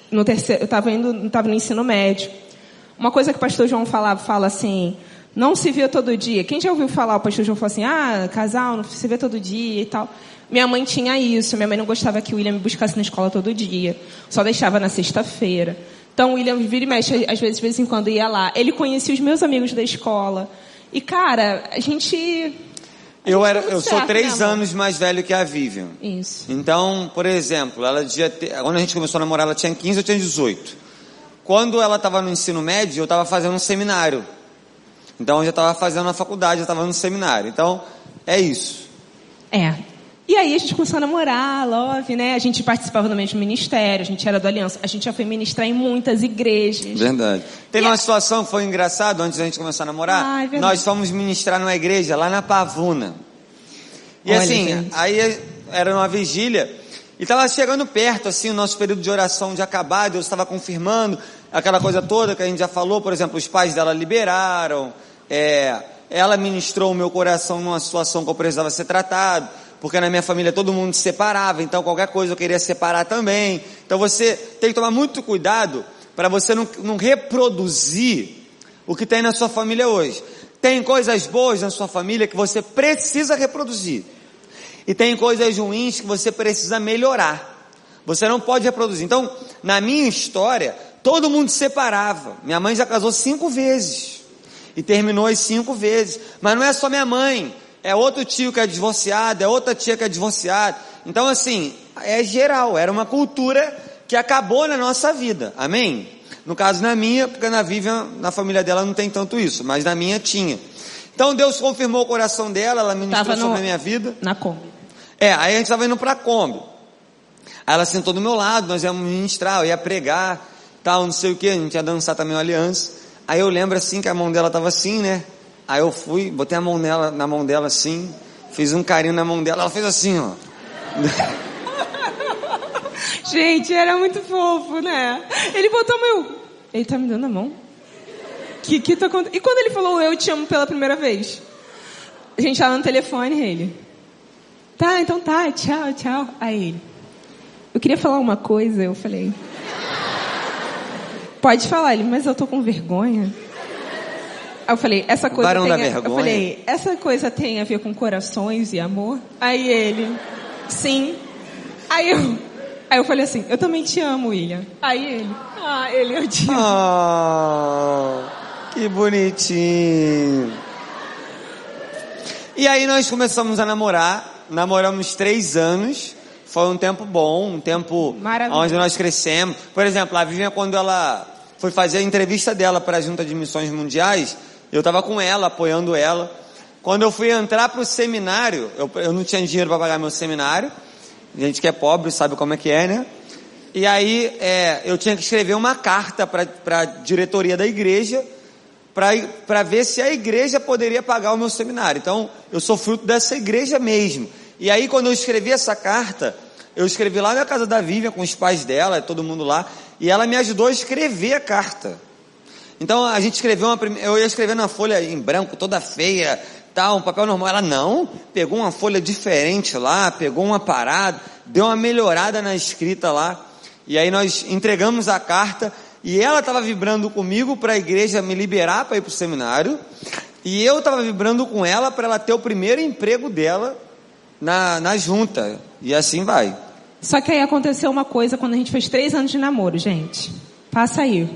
Speaker 2: no ensino médio. Uma coisa que o pastor João fala assim... Não se vê todo dia. Quem já ouviu falar, o pastor João falou assim, casal, não se vê todo dia e tal. Minha mãe tinha isso. Minha mãe não gostava que o William me buscasse na escola todo dia. Só deixava na sexta-feira. Então o William vira e mexe, às vezes, de vez em quando ia lá. Ele conhecia os meus amigos da escola. E, cara, a gente...
Speaker 1: Eu sou 3 anos mais velho que a Vivian.
Speaker 2: Isso.
Speaker 1: Então, por exemplo, ela devia ter... Quando a gente começou a namorar, ela tinha 15, eu tinha 18. Quando ela estava no ensino médio, eu estava fazendo um seminário. Então eu já estava fazendo a faculdade, eu estava no seminário. Então, é isso.
Speaker 2: E aí a gente começou a namorar, love, né? A gente participava do mesmo ministério, a gente era do Aliança. A gente já foi ministrar em muitas igrejas.
Speaker 1: Verdade. Teve uma situação que foi engraçada antes da gente começar a namorar.
Speaker 2: É verdade.
Speaker 1: Nós fomos ministrar numa igreja lá na Pavuna. E
Speaker 2: Olha,
Speaker 1: assim,
Speaker 2: gente.
Speaker 1: aí era uma vigília. E estava chegando perto, assim, o nosso período de oração de acabar. Deus estava confirmando aquela coisa toda que a gente já falou. Por exemplo, os pais dela liberaram. Ela ministrou o meu coração numa situação que eu precisava ser tratado. Porque na minha família todo mundo se separava, então qualquer coisa eu queria separar também. Então você tem que tomar muito cuidado para você não reproduzir o que tem na sua família hoje. Tem coisas boas na sua família que você precisa reproduzir. E tem coisas ruins que você precisa melhorar. Você não pode reproduzir. Então, na minha história, todo mundo se separava. Minha mãe já casou 5 vezes. E terminou as 5 vezes. Mas não é só minha mãe. É outro tio que é divorciado, é outra tia que é divorciada. Então assim, é geral, era uma cultura que acabou na nossa vida, amém? No caso na minha, porque na Vivian, na família dela não tem tanto isso, mas na minha tinha. Então Deus confirmou o coração dela, ela ministrou sobre a minha vida.
Speaker 2: Na Kombi.
Speaker 1: Aí a gente estava indo para a Kombi. Aí ela sentou do meu lado, nós íamos ministrar, eu ia pregar, tal, não sei o que, a gente ia dançar também uma aliança. Aí eu lembro assim que a mão dela estava assim, né? Aí eu fui, botei a mão na mão dela assim, fiz um carinho na mão dela, ela fez assim, ó.
Speaker 2: Gente, era muito fofo, né? Ele botou ele tá me dando a mão? Que tá acontecendo? E quando ele falou eu te amo pela primeira vez? A gente tava no telefone, ele. Tá, então tá, tchau, tchau. Aí ele. Eu queria falar uma coisa, eu falei. Pode falar, ele, mas eu tô com vergonha. Aí eu falei, essa coisa
Speaker 1: Barão
Speaker 2: tem
Speaker 1: da vergonha.
Speaker 2: Eu falei, essa coisa tem a ver com corações e amor? Aí ele, sim. Aí eu falei assim, eu também te amo, William. Aí ele, eu te amo.
Speaker 1: Oh, que bonitinho. E aí nós começamos a namorar, namoramos 3 anos, foi um tempo bom, um tempo onde nós crescemos. Por exemplo, a Vivian, quando ela foi fazer a entrevista dela para a Junta de Missões Mundiais, eu estava com ela, apoiando ela. Quando eu fui entrar para o seminário, eu não tinha dinheiro para pagar meu seminário. A gente que é pobre sabe como é que é, né? E aí eu tinha que escrever uma carta para a diretoria da igreja para ver se a igreja poderia pagar o meu seminário. Então, eu sou fruto dessa igreja mesmo. E aí, quando eu escrevi essa carta, eu escrevi lá na casa da Vivian, com os pais dela, todo mundo lá, e ela me ajudou a escrever a carta. Então a gente escreveu eu ia escrever na folha em branco, toda feia, tal, um papel normal. Ela não, pegou uma folha diferente lá, pegou uma parada, deu uma melhorada na escrita lá. E aí nós entregamos a carta e ela estava vibrando comigo para a igreja me liberar para ir para o seminário. E eu estava vibrando com ela para ela ter o primeiro emprego dela na junta. E assim vai.
Speaker 2: Só que aí aconteceu uma coisa quando a gente fez 3 anos de namoro, gente. Passa aí.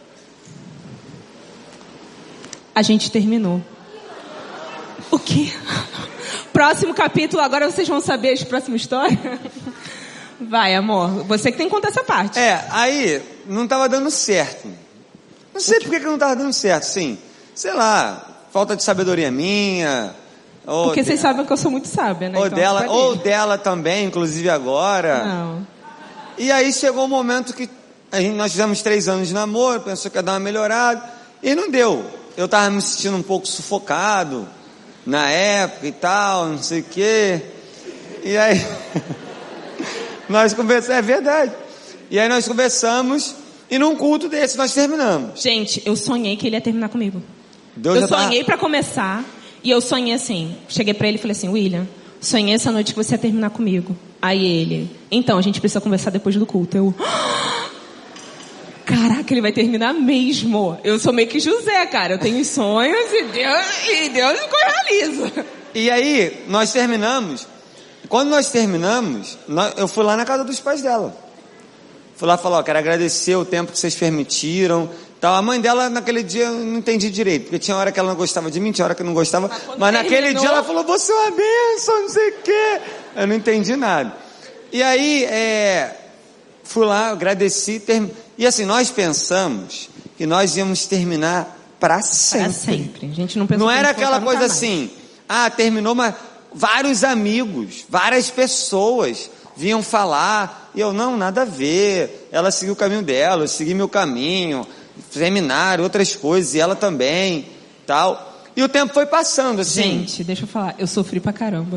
Speaker 2: A gente terminou. O quê? Próximo capítulo, agora vocês vão saber a próxima história? Vai, amor. Você que tem que contar essa parte.
Speaker 1: Aí não estava dando certo. Não sei por que não estava dando certo, sim. Sei lá, falta de sabedoria minha.
Speaker 2: Porque vocês sabem que eu sou muito sábia, né?
Speaker 1: Ou dela também, inclusive agora.
Speaker 2: Não.
Speaker 1: E aí chegou um momento que nós fizemos 3 anos de namoro, pensou que ia dar uma melhorada, e não deu. Eu estava me sentindo um pouco sufocado na época e tal, não sei o quê. E aí nós conversamos, é verdade. E aí nós conversamos e num culto desse nós terminamos.
Speaker 2: Gente, eu sonhei que ele ia terminar comigo.
Speaker 1: Eu
Speaker 2: sonhei pra começar e eu sonhei assim. Cheguei pra ele e falei assim, William, sonhei essa noite que você ia terminar comigo. Aí ele, então a gente precisa conversar depois do culto. Eu... Caraca, ele vai terminar mesmo. Eu sou meio que José, cara. Eu tenho sonhos e Deus realiza.
Speaker 1: E aí, nós terminamos. Quando nós terminamos, eu fui lá na casa dos pais dela. Fui lá falar, quero agradecer o tempo que vocês permitiram. Tal. A mãe dela, naquele dia, eu não entendi direito. Porque tinha hora que ela não gostava de mim, tinha hora que eu não gostava. Mas naquele dia ela falou, você é uma bênção, não sei o quê. Eu não entendi nada. E aí, fui lá, agradeci, e assim, nós pensamos que nós íamos terminar para sempre.
Speaker 2: Para sempre. A gente não pensou.
Speaker 1: Não era aquela coisa assim, terminou, mas vários amigos, várias pessoas vinham falar, e eu, não, nada a ver, ela seguiu o caminho dela, eu segui meu caminho, seminário, outras coisas, e ela também, tal. E o tempo foi passando, assim.
Speaker 2: Gente, deixa eu falar, eu sofri pra caramba.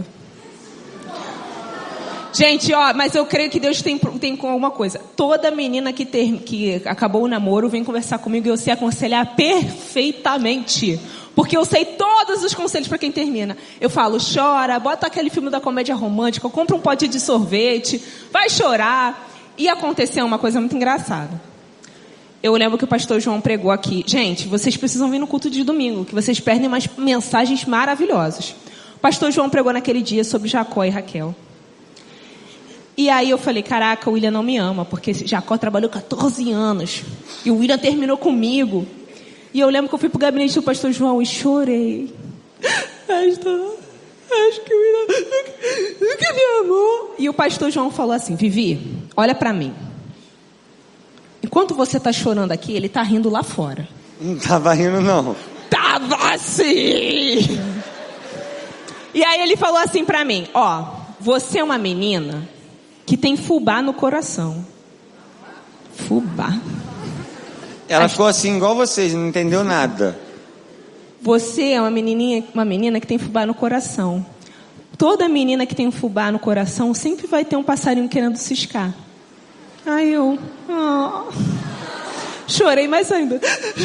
Speaker 2: Gente, ó, mas eu creio que Deus tem com alguma coisa. Toda menina que acabou o namoro vem conversar comigo e eu sei aconselhar perfeitamente. Porque eu sei todos os conselhos para quem termina. Eu falo, chora, bota aquele filme da comédia romântica, compra um pote de sorvete, vai chorar. E aconteceu uma coisa muito engraçada. Eu lembro que o pastor João pregou aqui. Gente, vocês precisam vir no culto de domingo, que vocês perdem umas mensagens maravilhosas. O pastor João pregou naquele dia sobre Jacó e Raquel. E aí eu falei, caraca, o William não me ama, porque Jacó trabalhou 14 anos. E o William terminou comigo. E eu lembro que eu fui pro gabinete do pastor João e chorei. Pastor, acho que o William nunca me amou. E o pastor João falou assim, Vivi, olha pra mim. Enquanto você tá chorando aqui, ele tá rindo lá fora.
Speaker 1: Não tava rindo, não.
Speaker 2: Tava sim! E aí ele falou assim pra mim, ó, você é uma menina que tem fubá no coração. Fubá.
Speaker 1: Ela ficou assim, igual vocês, não entendeu nada.
Speaker 2: Você é uma menina que tem fubá no coração. Toda menina que tem fubá no coração sempre vai ter um passarinho querendo ciscar. Aí eu... chorei mais ainda.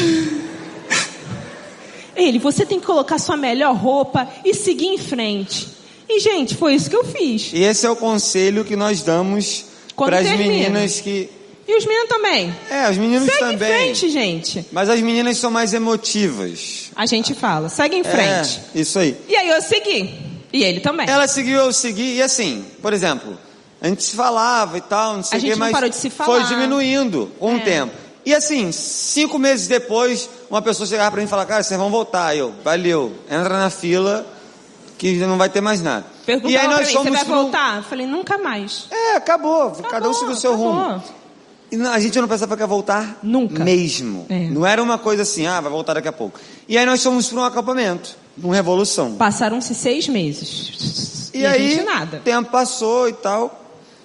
Speaker 2: Ele, você tem que colocar sua melhor roupa e seguir em frente. E, gente, foi isso que eu fiz.
Speaker 1: E esse é o conselho que nós damos para as meninas que...
Speaker 2: E os meninos também.
Speaker 1: Os meninos
Speaker 2: segue
Speaker 1: também.
Speaker 2: Segue em frente, gente.
Speaker 1: Mas as meninas são mais emotivas.
Speaker 2: A gente fala, segue em frente.
Speaker 1: Isso aí.
Speaker 2: E aí eu segui. E ele também.
Speaker 1: Ela seguiu, eu segui. E assim, por exemplo, a gente se falava e tal, não sei o que, mas...
Speaker 2: A gente não parou de se falar.
Speaker 1: Foi diminuindo com o tempo. E assim, 5 meses depois, uma pessoa chegava pra mim e falava, cara, vocês vão voltar. Eu, valeu, entra na fila, que já não vai ter mais nada.
Speaker 2: Perguntava
Speaker 1: e aí nós
Speaker 2: pra mim,
Speaker 1: fomos
Speaker 2: você vai voltar? Eu falei, nunca mais.
Speaker 1: Acabou. Cada um seguiu o seu rumo. E a gente não pensava que ia voltar
Speaker 2: nunca
Speaker 1: mesmo. Não era uma coisa assim, vai voltar daqui a pouco. E aí nós fomos para um acampamento, uma revolução.
Speaker 2: Passaram-se 6 meses.
Speaker 1: E aí,
Speaker 2: a gente nada.
Speaker 1: O tempo passou e tal.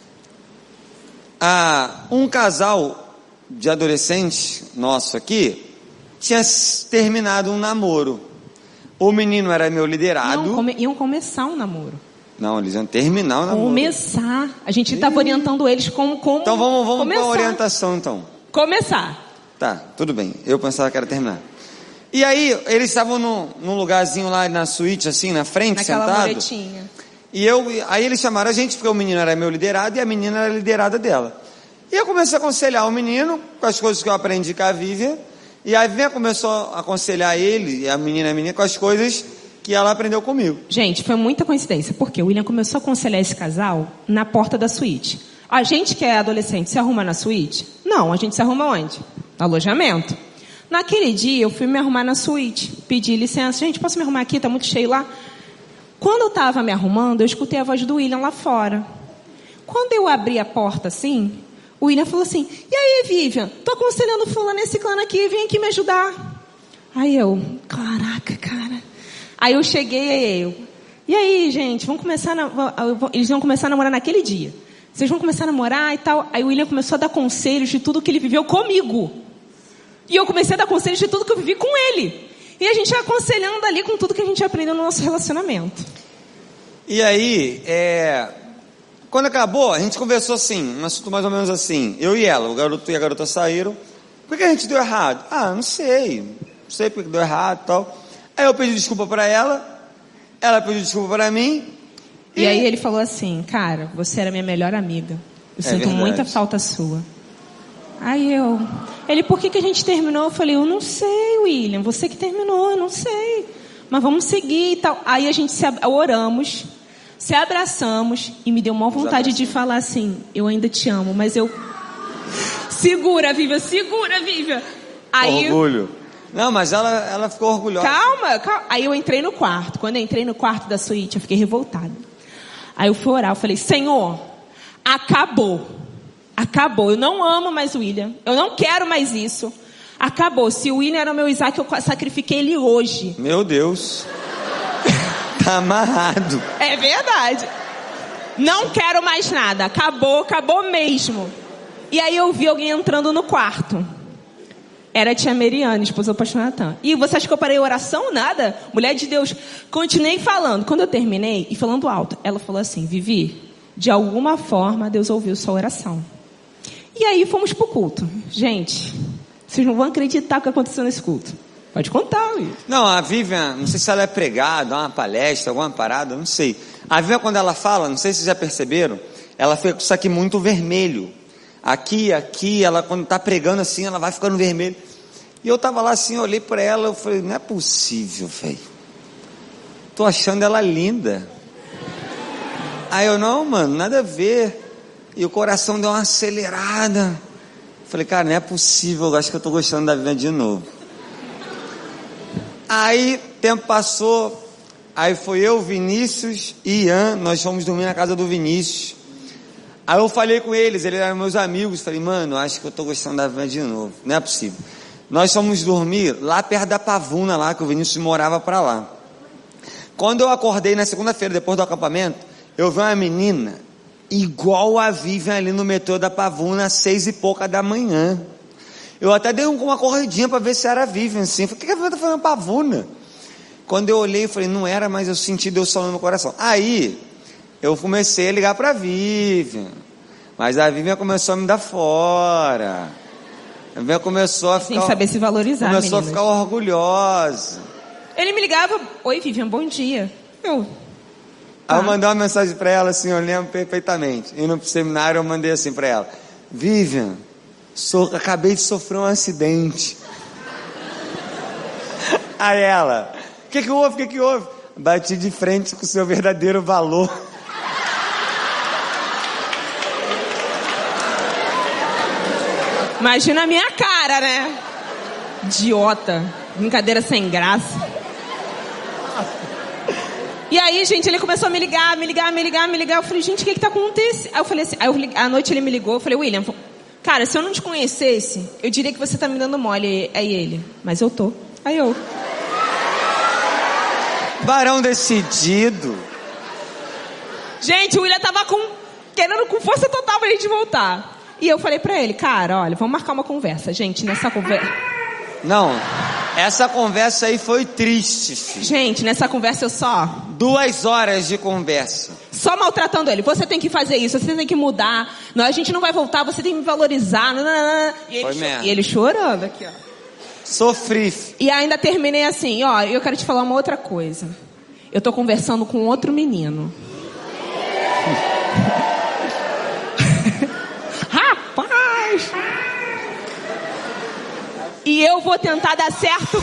Speaker 1: Um casal de adolescentes nosso aqui tinha terminado um namoro. O menino era meu liderado.
Speaker 2: Não, iam começar um namoro.
Speaker 1: Não, eles iam terminar o namoro.
Speaker 2: Começar. A gente estava orientando eles como
Speaker 1: então vamos
Speaker 2: começar.
Speaker 1: Com a orientação, então.
Speaker 2: Começar.
Speaker 1: Tá, tudo bem. Eu pensava que era terminar. E aí, eles estavam num lugarzinho lá na suíte, assim, na frente,
Speaker 2: naquela
Speaker 1: sentado.
Speaker 2: muretinha.
Speaker 1: Aí eles chamaram a gente, porque o menino era meu liderado e a menina era liderada dela. E eu comecei a aconselhar o menino com as coisas que eu aprendi com a Vivian. E a Vivian começou a aconselhar ele e a menina com as coisas que ela aprendeu comigo.
Speaker 2: Gente, foi muita coincidência, porque o William começou a aconselhar esse casal na porta da suíte. A gente que é adolescente se arruma na suíte? Não, a gente se arruma onde? No alojamento. Naquele dia eu fui me arrumar na suíte, pedi licença, gente, posso me arrumar aqui, tá muito cheio lá? Quando eu tava me arrumando, eu escutei a voz do William lá fora. Quando eu abri a porta assim, o William falou assim, e aí Vivian, tô aconselhando fulano esse clã aqui, vem aqui me ajudar. Aí eu, caraca, cara. Aí eu cheguei, e aí, gente, eles vão começar a namorar naquele dia. Vocês vão começar a namorar e tal. Aí o William começou a dar conselhos de tudo que ele viveu comigo. E eu comecei a dar conselhos de tudo que eu vivi com ele. E a gente ia aconselhando ali com tudo que a gente aprendeu no nosso relacionamento.
Speaker 1: E aí, quando acabou, a gente conversou assim, um assunto mais ou menos assim. Eu e ela, o garoto e a garota saíram. Por que a gente deu errado? Não sei. Não sei porque deu errado e tal. Aí eu pedi desculpa pra ela pediu desculpa pra mim.
Speaker 2: E aí ele falou assim, cara, você era minha melhor amiga. Eu sinto
Speaker 1: verdade.
Speaker 2: muita falta sua. Aí ele, por que a gente terminou? Eu falei, eu não sei, William, você que terminou, eu não sei. Mas vamos seguir e tal. Aí a gente oramos, se abraçamos e me deu uma vontade de falar assim, eu ainda te amo, mas eu... Segura, Vivian. Aí...
Speaker 1: Orgulho. Não, mas ela ficou orgulhosa.
Speaker 2: Calma. Aí eu entrei no quarto. Quando eu entrei no quarto da suíte, eu fiquei revoltada. Aí eu fui orar, eu falei, Senhor, acabou. Eu não amo mais o William. Eu não quero mais isso. Acabou. Se o William era o meu Isaac, eu sacrifiquei ele hoje.
Speaker 1: Meu Deus. Tá amarrado.
Speaker 2: É verdade. Não quero mais nada. Acabou mesmo. E aí eu vi alguém entrando no quarto. Era a tia Meriane, esposa do pastor Natan. E você acha que eu parei a oração? Nada. Mulher de Deus. Continuei falando. Quando eu terminei, e falando alto, ela falou assim: Vivi, de alguma forma Deus ouviu sua oração. E aí fomos pro culto. Gente, vocês não vão acreditar o que aconteceu nesse culto. Pode contar, Luiz.
Speaker 1: Não, a Vivian, não sei se ela é pregada, uma palestra, alguma parada, não sei. A Vivian, quando ela fala, não sei se vocês já perceberam, ela fica com isso aqui muito vermelho. Aqui, ela quando tá pregando assim, ela vai ficando vermelha. E eu tava lá assim, eu olhei pra ela, eu falei, não é possível, velho. Tô achando ela linda. Aí eu, não, mano, nada a ver. E o coração deu uma acelerada. Falei, cara, não é possível, eu acho que eu tô gostando da Vivian de novo. Aí, tempo passou, aí foi eu, Vinícius e Ian, nós fomos dormir na casa do Vinícius. Aí eu falei com eles eram meus amigos, falei, mano, acho que eu tô gostando da Vivian de novo, não é possível. Nós fomos dormir lá perto da Pavuna, lá, que o Vinícius morava pra lá. Quando eu acordei na segunda-feira, depois do acampamento, eu vi uma menina igual a Vivian ali no metrô da Pavuna, às 6 e pouca da manhã. Eu até dei uma corridinha para ver se era a Vivian, assim. Falei, o que a Vivian tá fazendo Pavuna? Quando eu olhei, eu falei, não era, mas eu senti Deus falando no meu coração. Aí, eu comecei a ligar pra Vivian. Mas a Vivian começou a me dar fora. A Vivian começou a ficar...
Speaker 2: Sem saber se valorizar,
Speaker 1: começou
Speaker 2: meninas.
Speaker 1: a ficar orgulhosa.
Speaker 2: Ele me ligava, oi Vivian, bom dia.
Speaker 1: Aí eu mandei uma mensagem pra ela, assim, eu lembro perfeitamente. Indo pro seminário, eu mandei assim pra ela. Vivian... acabei de sofrer um acidente. Aí ela, o que houve? Bati de frente com o seu verdadeiro valor.
Speaker 2: Imagina a minha cara, né? Idiota. Brincadeira sem graça. E aí, gente, ele começou a me ligar. Eu falei, gente, o que tá acontecendo? Aí eu falei assim, à noite ele me ligou, eu falei, William, cara, se eu não te conhecesse, eu diria que você tá me dando mole. Aí ele, mas eu tô. Aí eu.
Speaker 1: Varão decidido.
Speaker 2: Gente, o William tava querendo com força total pra gente voltar. E eu falei pra ele, cara, olha, vamos marcar uma conversa. Gente, nessa conversa...
Speaker 1: Não, essa conversa aí foi triste, filho.
Speaker 2: Gente, nessa conversa eu só...
Speaker 1: 2 horas de conversa.
Speaker 2: Só maltratando ele. Você tem que fazer isso, você tem que mudar. Não, a gente não vai voltar, você tem que me valorizar. E ele chorando aqui, ó.
Speaker 1: Sofri.
Speaker 2: E ainda terminei assim, ó, eu quero te falar uma outra coisa. Eu tô conversando com outro menino. Rapaz! E eu vou tentar dar certo.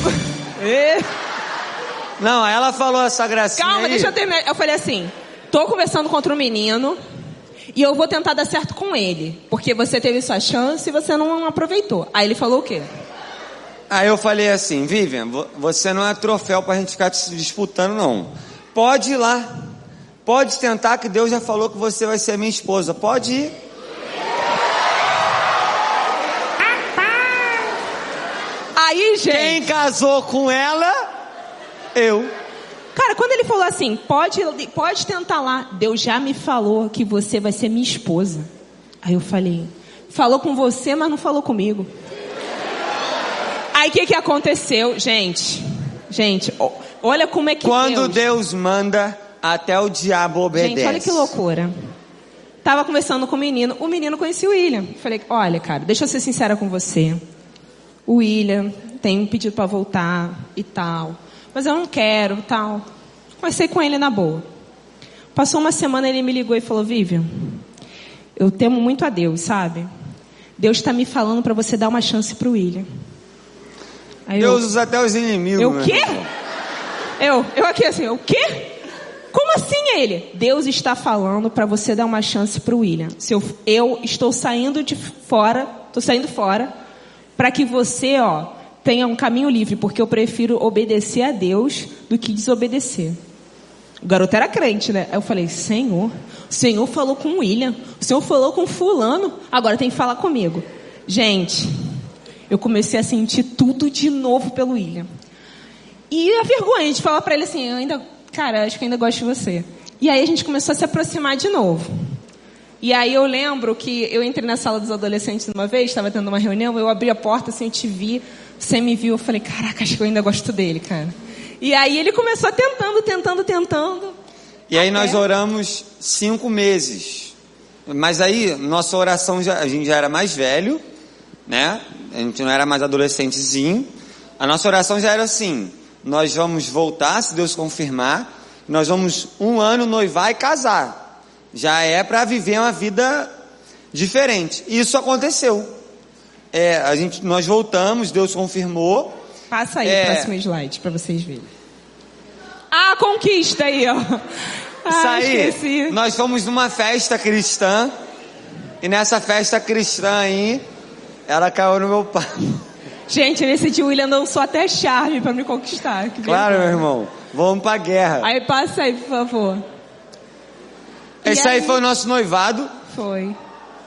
Speaker 1: Não, ela falou essa gracinha.
Speaker 2: Calma,
Speaker 1: aí.
Speaker 2: deixa eu terminar. Eu falei assim, tô conversando com outro menino e eu vou tentar dar certo com ele. Porque você teve sua chance e você não aproveitou. Aí ele falou o quê?
Speaker 1: Aí eu falei assim, Vivian, você não é troféu pra gente ficar se disputando, não. Pode ir lá. Pode tentar, que Deus já falou que você vai ser minha esposa. Pode ir.
Speaker 2: Aí, gente...
Speaker 1: Quem casou com ela? Eu.
Speaker 2: Cara, quando ele falou assim, pode tentar lá. Deus já me falou que você vai ser minha esposa. Aí eu falei, falou com você, mas não falou comigo. Aí o que aconteceu? Gente, olha como é que
Speaker 1: quando Deus manda, até o diabo obedece.
Speaker 2: Gente, olha que loucura. Tava conversando com o menino conhecia o William. Falei, olha, cara, deixa eu ser sincera com você. O William tem um pedido pra voltar e tal. Mas eu não quero, tal. Conversei com ele na boa. Passou uma semana, ele me ligou e falou, Vivian, eu temo muito a Deus, sabe? Deus tá me falando pra você dar uma chance pro William. Aí
Speaker 1: Deus usa até os inimigos.
Speaker 2: O quê? Eu aqui assim, o quê? Como assim ele? Deus está falando para você dar uma chance pro William. Eu estou saindo fora para que você, tenha um caminho livre, porque eu prefiro obedecer a Deus do que desobedecer. O garoto era crente, né? Aí eu falei, Senhor, o Senhor falou com o William, o Senhor falou com fulano, agora tem que falar comigo. Gente, eu comecei a sentir tudo de novo pelo William. E a vergonha de falar pra ele assim, eu ainda cara, acho que ainda gosto de você. E aí a gente começou a se aproximar de novo. E aí eu lembro que eu entrei na sala dos adolescentes uma vez, estava tendo uma reunião, eu abri a porta, assim, eu te vi, você me viu, eu falei, caraca, acho que eu ainda gosto dele, cara. E aí ele começou tentando.
Speaker 1: E aí nós oramos 5 meses. Mas aí, nossa oração, a gente já era mais velho, né? A gente não era mais adolescentezinho. A nossa oração já era assim, nós vamos voltar, se Deus confirmar, nós vamos 1 ano noivar e casar. Já é para viver uma vida diferente. E isso aconteceu. Nós voltamos, Deus confirmou.
Speaker 2: Passa aí o próximo slide para vocês verem. A conquista aí, ó.
Speaker 1: Isso aí,
Speaker 2: esqueci.
Speaker 1: Nós fomos numa festa cristã. E nessa festa cristã aí, ela caiu no meu pai.
Speaker 2: Gente, nesse dia o William dançou até charme para me conquistar.
Speaker 1: Claro, meu irmão. Vamos pra guerra.
Speaker 2: Aí passa aí, por favor.
Speaker 1: Esse aí foi o nosso noivado.
Speaker 2: Foi.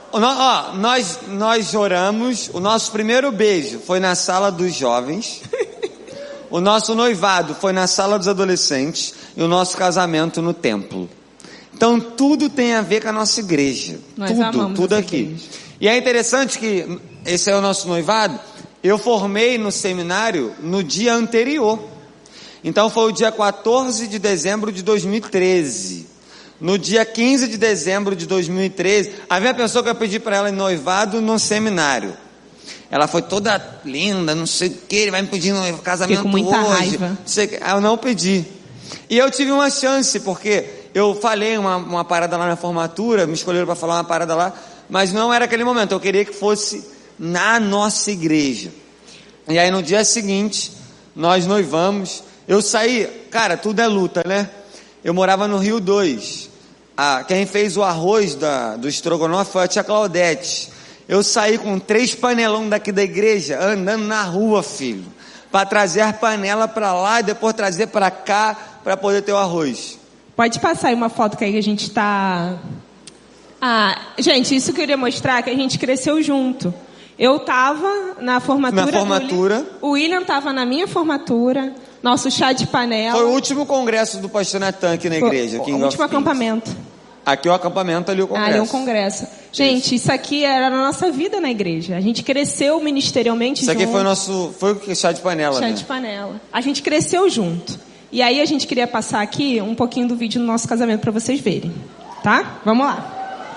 Speaker 1: Nós oramos. O nosso primeiro beijo foi na sala dos jovens. O nosso noivado foi na sala dos adolescentes. E o nosso casamento no templo. Então tudo tem a ver com a nossa igreja.
Speaker 2: Nós amamos
Speaker 1: tudo
Speaker 2: essa
Speaker 1: aqui.
Speaker 2: igreja.
Speaker 1: E é interessante que esse é o nosso noivado. Eu formei no seminário no dia anterior. Então foi o dia 14 de dezembro de 2013. No dia 15 de dezembro de 2013, havia uma pessoa que eu pedi para ela em noivado no seminário. Ela foi toda linda, não sei o que, ele vai me pedir no casamento
Speaker 2: com muita
Speaker 1: hoje.
Speaker 2: raiva.
Speaker 1: Não sei o que. Eu não pedi. E eu tive uma chance, porque eu falei uma parada lá na formatura, me escolheram para falar uma parada lá, mas não era aquele momento, eu queria que fosse na nossa igreja. E aí no dia seguinte, nós noivamos, eu saí, cara, tudo é luta, né? Eu morava no Rio 2. Quem fez o arroz do estrogonofe foi a tia Claudete. Eu saí com 3 panelão daqui da igreja, andando na rua, filho, para trazer a panela para lá e depois trazer para cá, para poder ter o arroz.
Speaker 2: Pode passar aí uma foto que aí a gente tá... gente, isso que eu queria mostrar, que a gente cresceu junto. Eu tava na formatura. O William tava na minha formatura. Nosso chá de panela.
Speaker 1: Foi o último congresso do pastor Natan aqui na igreja.
Speaker 2: O último acampamento.
Speaker 1: Aqui é o acampamento, ali o congresso.
Speaker 2: Ali é um congresso. Gente, isso aqui era a nossa vida na igreja. A gente cresceu ministerialmente junto.
Speaker 1: Isso aqui foi o chá de panela,
Speaker 2: Chá
Speaker 1: né?
Speaker 2: de panela. A gente cresceu junto. E aí a gente queria passar aqui um pouquinho do vídeo do nosso casamento para vocês verem. Tá? Vamos lá.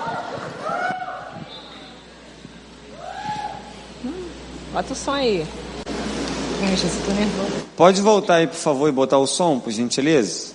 Speaker 2: Bota o som aí. Poxa, eu tô nervosa.
Speaker 1: Pode voltar aí, por favor, e botar o som, por gentileza?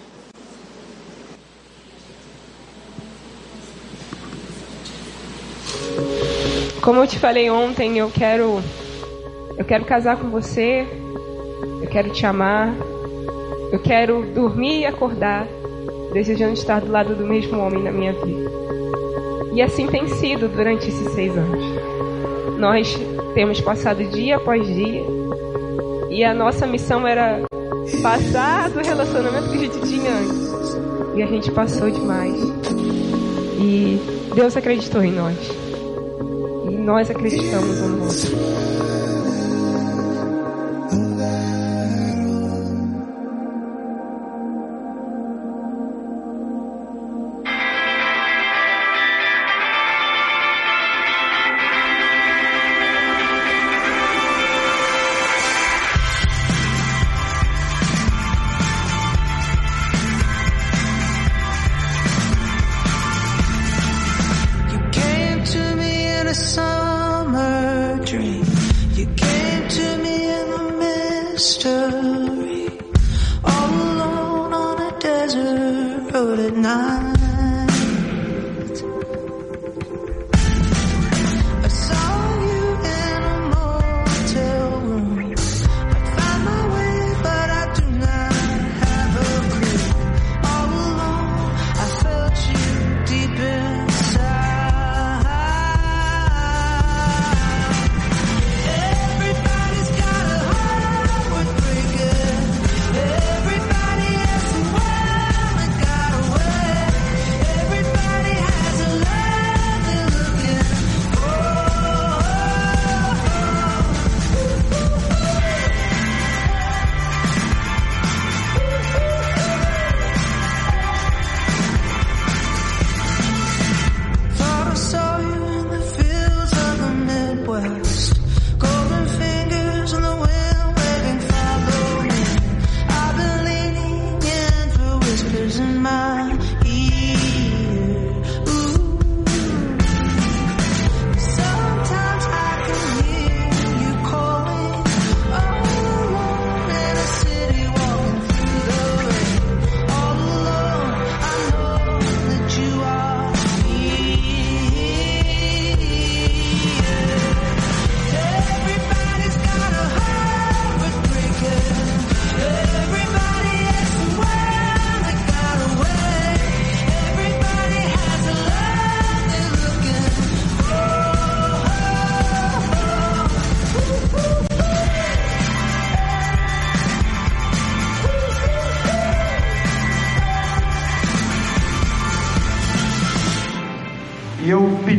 Speaker 2: Como eu te falei ontem, eu quero casar com você, eu quero te amar, eu quero dormir e acordar, desejando estar do lado do mesmo homem na minha vida. E assim tem sido durante esses 6 anos. Nós temos passado dia após dia, e a nossa missão era passar do relacionamento que a gente tinha antes. E a gente passou demais. E Deus acreditou em nós. E nós acreditamos um no outro.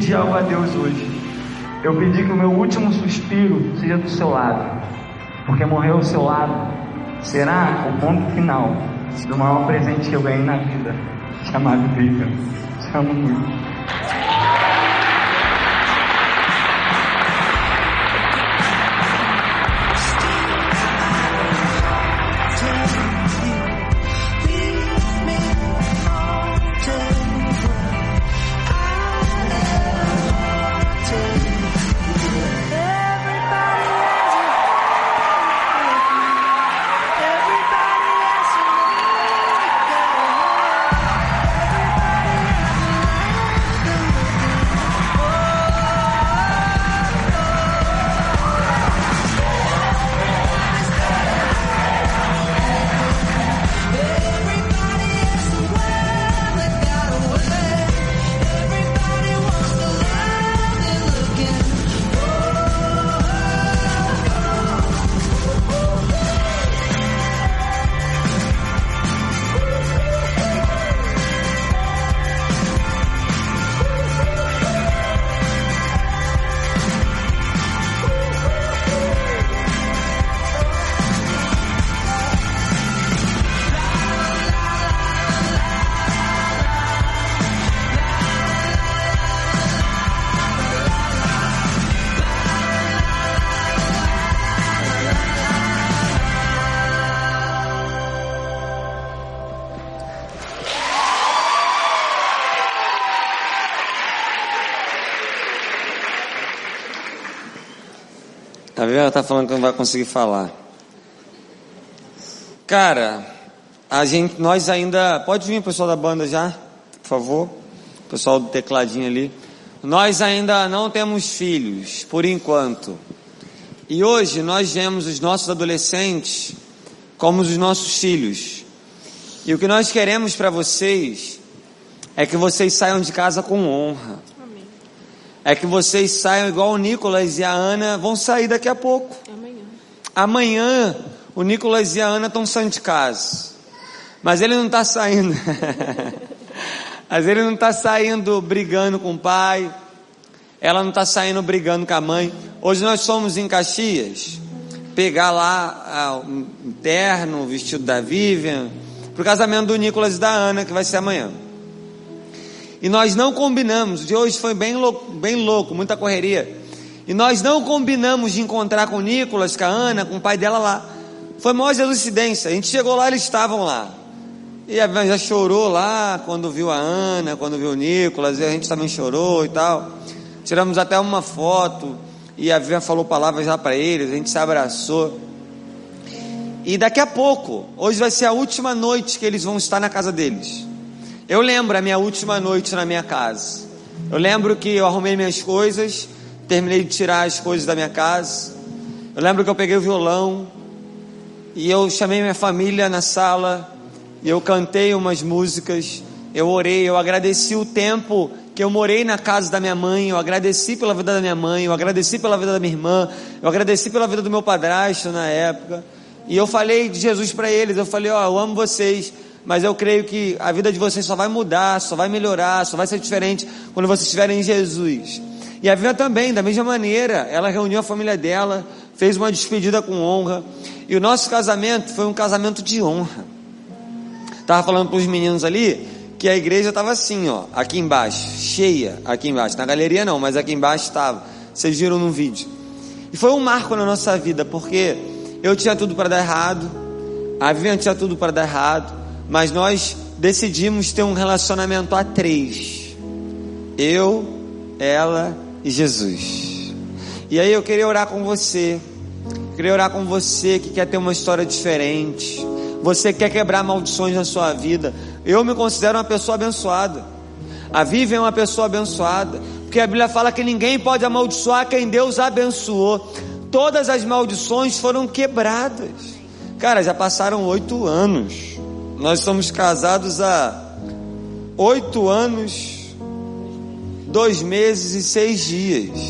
Speaker 1: pedi algo a Deus hoje. Eu pedi que o meu último suspiro seja do seu lado, porque morrer ao seu lado será o ponto final do maior presente que eu ganhei na vida, chamado vida. Te amo muito.
Speaker 3: Tá vendo? Ela tá falando que não vai conseguir falar. Cara, nós ainda... Pode vir o pessoal da banda já, por favor. O pessoal do tecladinho ali. Nós ainda não temos filhos, por enquanto. E hoje nós vemos os nossos adolescentes como os nossos filhos. E o que nós queremos para vocês é que vocês saiam de casa com honra. É que vocês saiam igual o Nicolas e a Ana vão sair daqui a pouco. Amanhã o Nicolas e a Ana estão saindo de casa. Mas ele não está saindo. Mas ele não está saindo brigando com o pai. Ela não está saindo brigando com a mãe. Hoje nós fomos em Caxias pegar lá o terno, o vestido da Vivian, pro casamento do Nicolas e da Ana, que vai ser amanhã. E nós não combinamos, de hoje foi bem louco, muita correria. E nós não combinamos de encontrar com o Nicolas, com a Ana, com o pai dela lá. Foi maior elucidência. A gente chegou lá, eles estavam lá. E a Vivian já chorou lá, quando viu a Ana, quando viu o Nicolas, e a gente também chorou e tal. Tiramos até uma foto, e a Vivian falou palavras lá para eles, a gente se abraçou. E daqui a pouco, hoje vai ser a última noite que eles vão estar na casa deles. Eu lembro a minha última noite na minha casa. Eu lembro que eu arrumei minhas coisas, terminei de tirar as coisas da minha casa. Eu lembro que eu peguei o violão e eu chamei minha família na sala e eu cantei umas músicas. Eu orei, eu agradeci o tempo que eu morei na casa da minha mãe. Eu agradeci pela vida da minha mãe, eu agradeci pela vida da minha irmã, eu agradeci pela vida do meu padrasto na época. E eu falei de Jesus para eles. Eu falei, eu amo vocês, mas eu creio que a vida de vocês só vai mudar, só vai melhorar, só vai ser diferente quando vocês estiverem em Jesus. E a Vivian também, da mesma maneira, ela reuniu a família dela, fez uma despedida com honra. E o nosso casamento foi um casamento de honra. Estava falando para os meninos ali que a igreja estava assim, aqui embaixo, cheia, aqui embaixo. Na galeria não, mas aqui embaixo estava. Vocês viram no vídeo. E foi um marco na nossa vida, porque eu tinha tudo para dar errado, a Vivian tinha tudo para dar errado, mas nós decidimos ter um relacionamento a 3. Eu, ela e Jesus. E aí eu queria orar com você. Queria orar com você que quer ter uma história diferente. Você quer quebrar maldições na sua vida. Eu me considero uma pessoa abençoada. A Vivian é uma pessoa abençoada, porque a Bíblia fala que ninguém pode amaldiçoar quem Deus abençoou. Todas as maldições foram quebradas. Cara, já passaram 8 anos. Nós somos casados há 8 anos, 2 meses e 6 dias.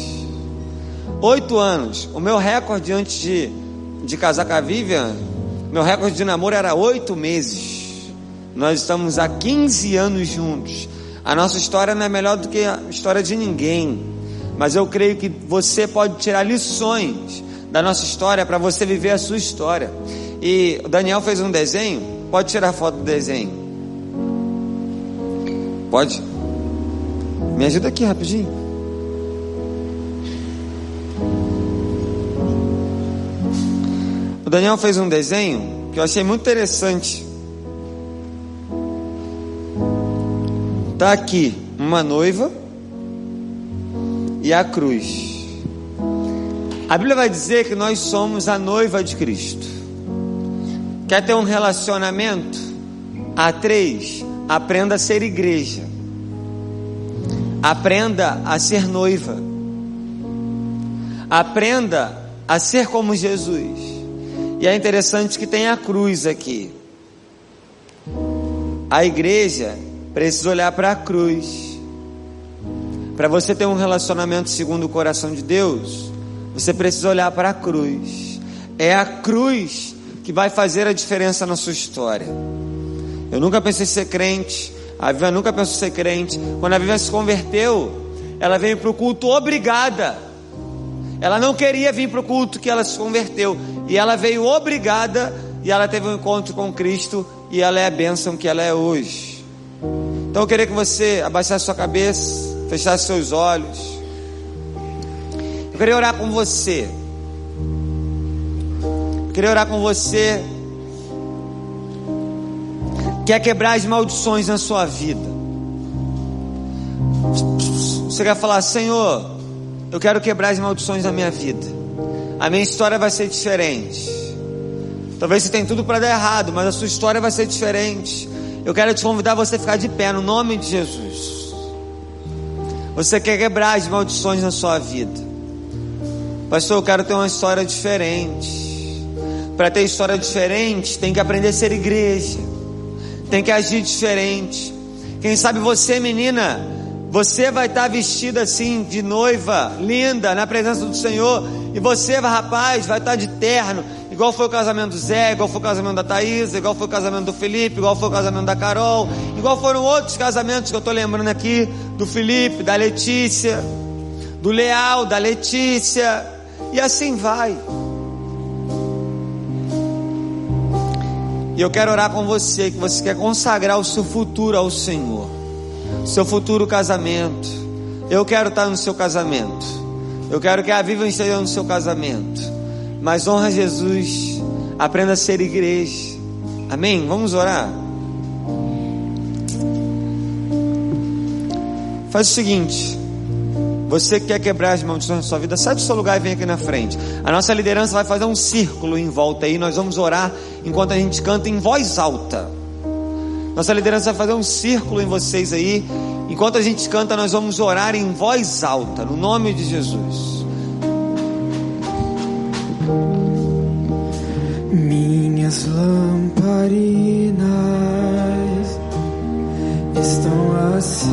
Speaker 3: 8 anos. O meu recorde antes de casar com a Vivian, meu recorde de namoro era 8 meses. Nós estamos há 15 anos juntos.
Speaker 1: A nossa história não é melhor do que a história de ninguém, mas eu creio que você pode tirar lições da nossa história para você viver a sua história. E o Daniel fez um desenho. Pode tirar a foto do desenho? Pode? Me ajuda aqui rapidinho. O Daniel fez um desenho que eu achei muito interessante. Está aqui uma noiva e a cruz. A Bíblia vai dizer que nós somos a noiva de Cristo. Quer ter um relacionamento? A3, aprenda a ser igreja. Aprenda a ser noiva. Aprenda a ser como Jesus. E é interessante que tem a cruz aqui. A igreja precisa olhar para a cruz. Para você ter um relacionamento segundo o coração de Deus, você precisa olhar para a cruz. É a cruz que vai fazer a diferença na sua história. Eu nunca pensei em ser crente. A Vivian nunca pensou em ser crente. Quando a Vivian se converteu, ela veio para o culto obrigada. Ela não queria vir para o culto que ela se converteu, e ela veio obrigada, e ela teve um encontro com Cristo, e ela é a bênção que ela é hoje. Então eu queria que você abaixasse sua cabeça, fechasse seus olhos. Eu queria orar com você. Eu queria orar com você. Quer quebrar as maldições na sua vida. Você quer falar: Senhor, eu quero quebrar as maldições na minha vida. A minha história vai ser diferente. Talvez você tenha tudo para dar errado, mas a sua história vai ser diferente. Eu quero te convidar a você ficar de pé no nome de Jesus. Você quer quebrar as maldições na sua vida. Pastor, eu quero ter uma história diferente. Para ter história diferente, tem que aprender a ser igreja. Tem que agir diferente. Quem sabe você, menina, você vai estar vestida assim, de noiva, linda, na presença do Senhor. E você, rapaz, vai estar de terno, igual foi o casamento do Zé, igual foi o casamento da Thaís, igual foi o casamento do Felipe, igual foi o casamento da Carol, igual foram outros casamentos que eu estou lembrando aqui, do Felipe, da Letícia, do Leal, da Letícia, e assim vai. E eu quero orar com você, que você quer consagrar o seu futuro ao Senhor, seu futuro casamento. Eu quero estar no seu casamento. Eu quero que a Vivian esteja no seu casamento. Mas honra Jesus. Aprenda a ser igreja. Amém? Vamos orar. Faz o seguinte: você que quer quebrar as maldições da sua vida, sai do seu lugar e vem aqui na frente. A nossa liderança vai fazer um círculo em volta aí. Nós vamos orar enquanto a gente canta em voz alta. Nossa liderança vai fazer um círculo em vocês aí. Enquanto a gente canta, nós vamos orar em voz alta, no nome de Jesus.
Speaker 4: Minhas lamparinas estão acesas,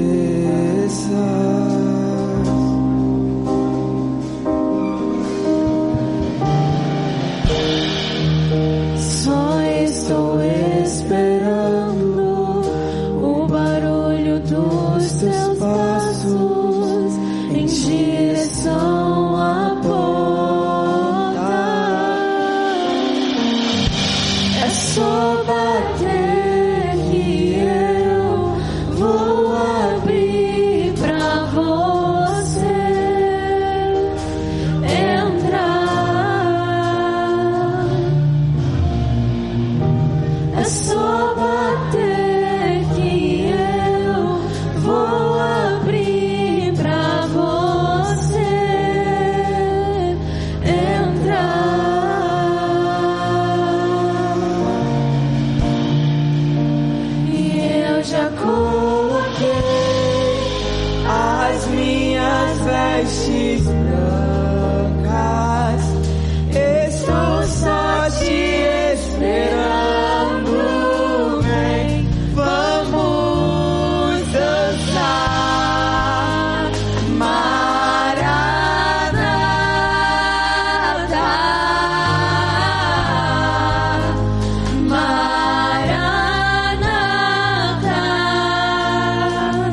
Speaker 5: só estou esperando o barulho dos teus passos em direção à porta. É só bater que eu vou abrir pra você entrar. É só bater que eu vou abrir pra você entrar. E eu já coloquei
Speaker 4: as minhas vestes brancas, estou só te esperando. Vem, vamos dançar, Maranata, Maranata.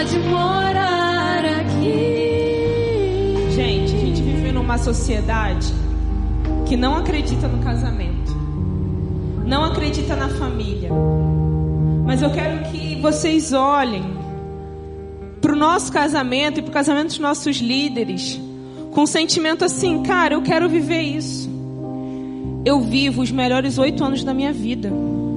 Speaker 5: pode morar aqui.
Speaker 2: Gente, a gente vive numa sociedade que não acredita no casamento, não acredita na família. Mas eu quero que vocês olhem para o nosso casamento e para o casamento dos nossos líderes com um sentimento assim: cara, eu quero viver isso. Eu vivo os melhores 8 anos da minha vida.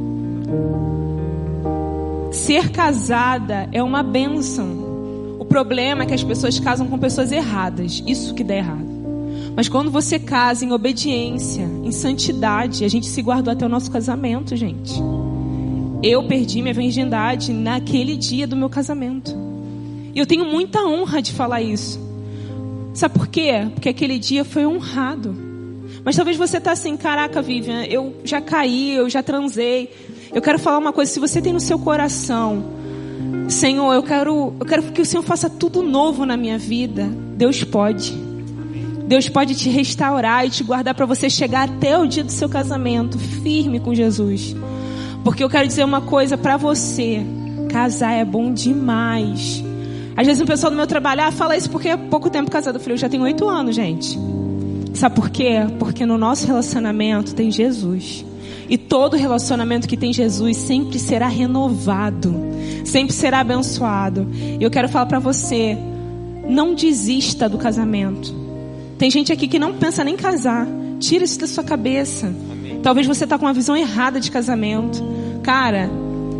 Speaker 2: Ser casada é uma bênção. O problema é que as pessoas casam com pessoas erradas. Isso que dá errado. Mas quando você casa em obediência, em santidade, a gente se guardou até o nosso casamento, gente. Eu perdi minha virgindade naquele dia do meu casamento. E eu tenho muita honra de falar isso. Sabe por quê? Porque aquele dia foi honrado. Mas talvez você está assim: caraca, Vivian, eu já caí, eu já transei. Eu quero falar uma coisa: se você tem no seu coração, Senhor, eu quero que o Senhor faça tudo novo na minha vida. Deus pode. Deus pode te restaurar e te guardar para você chegar até o dia do seu casamento, firme com Jesus. Porque eu quero dizer uma coisa para você: casar é bom demais. Às vezes o pessoal do meu trabalho fala isso porque é pouco tempo casado. Eu falei: eu já tenho 8 anos, gente. Sabe por quê? Porque no nosso relacionamento tem Jesus. E todo relacionamento que tem Jesus sempre será renovado, sempre será abençoado. E eu quero falar para você: não desista do casamento. Tem gente aqui que não pensa nem em casar. Tira isso da sua cabeça. Amém. Talvez você está com uma visão errada de casamento. Cara,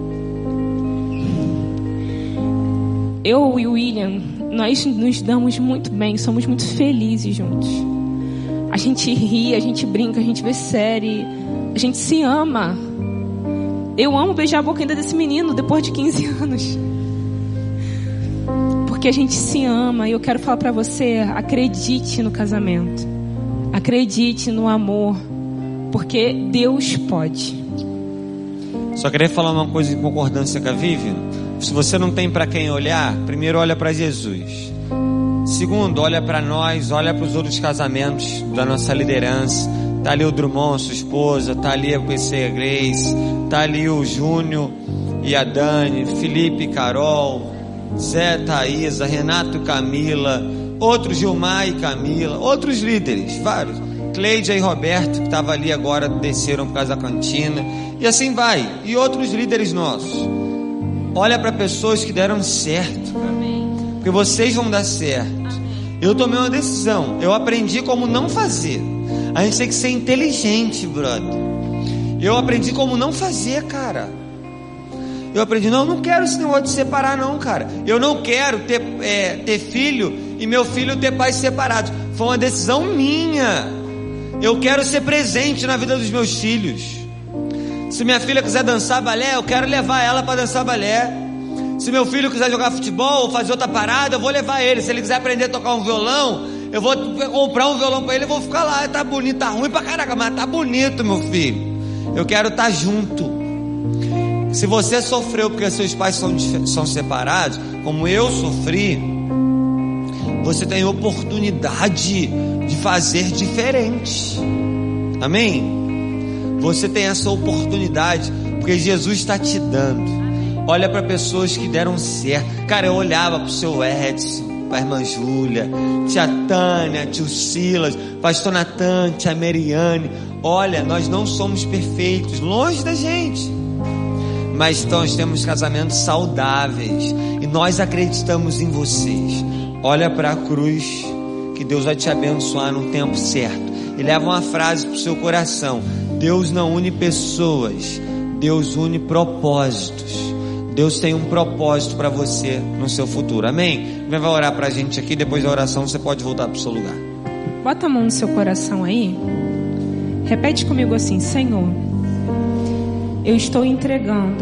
Speaker 2: eu e o William, nós nos damos muito bem, somos muito felizes juntos. A gente ri, a gente brinca, a gente vê série, a gente se ama. Eu amo beijar a boca ainda desse menino depois de 15 anos. Porque a gente se ama. E eu quero falar pra você: acredite no casamento, acredite no amor, porque Deus pode.
Speaker 3: Só queria falar uma coisa em concordância com a Vivian. Se você não tem para quem olhar, primeiro olha para Jesus. Segundo, olha para nós, olha para os outros casamentos da nossa liderança. Tá ali o Drummond, sua esposa, tá ali a PC, a Grace, tá ali o Júnior e a Dani, Felipe e Carol, Zé, Thaísa, Renato e Camila, outros Gilmar e Camila, outros líderes, vários. Cleide e Roberto, que estavam ali agora, desceram por causa da cantina. E assim vai. E outros líderes nossos. Olha para pessoas que deram certo.
Speaker 2: Amém.
Speaker 3: Porque vocês vão dar certo.
Speaker 2: Amém.
Speaker 3: Eu tomei uma decisão. Eu aprendi como não fazer. A gente tem que ser inteligente, brother. Eu aprendi como não fazer, cara. Eu aprendi: não quero esse negócio de separar não, cara. Eu não quero ter filho e meu filho ter pais separados. Foi uma decisão minha. Eu quero ser presente na vida dos meus filhos. Se minha filha quiser dançar balé, eu quero levar ela para dançar balé. Se meu filho quiser jogar futebol ou fazer outra parada, eu vou levar ele. Se ele quiser aprender a tocar um violão, eu vou comprar um violão para ele e vou ficar lá. Tá bonito, tá ruim pra caraca, mas tá bonito, meu filho. Eu quero estar junto. Se você sofreu porque seus pais são separados, como eu sofri, você tem oportunidade de fazer diferente. Amém? Você tem essa oportunidade, porque Jesus está te dando. Olha para pessoas que deram certo. Cara, eu olhava para o seu Edson, para a irmã Júlia, tia Tânia, tio Silas, pastor Natan, tia Mariane. Olha, nós não somos perfeitos, longe da gente, mas nós temos casamentos saudáveis e nós acreditamos em vocês. Olha para a cruz, que Deus vai te abençoar no tempo certo. E leva uma frase para o seu coração: Deus não une pessoas, Deus une propósitos. Deus tem um propósito para você no seu futuro. Amém? Vai orar para a gente aqui. Depois da oração você pode voltar para o seu lugar.
Speaker 2: Bota a mão no seu coração aí. Repete comigo assim: Senhor, eu estou entregando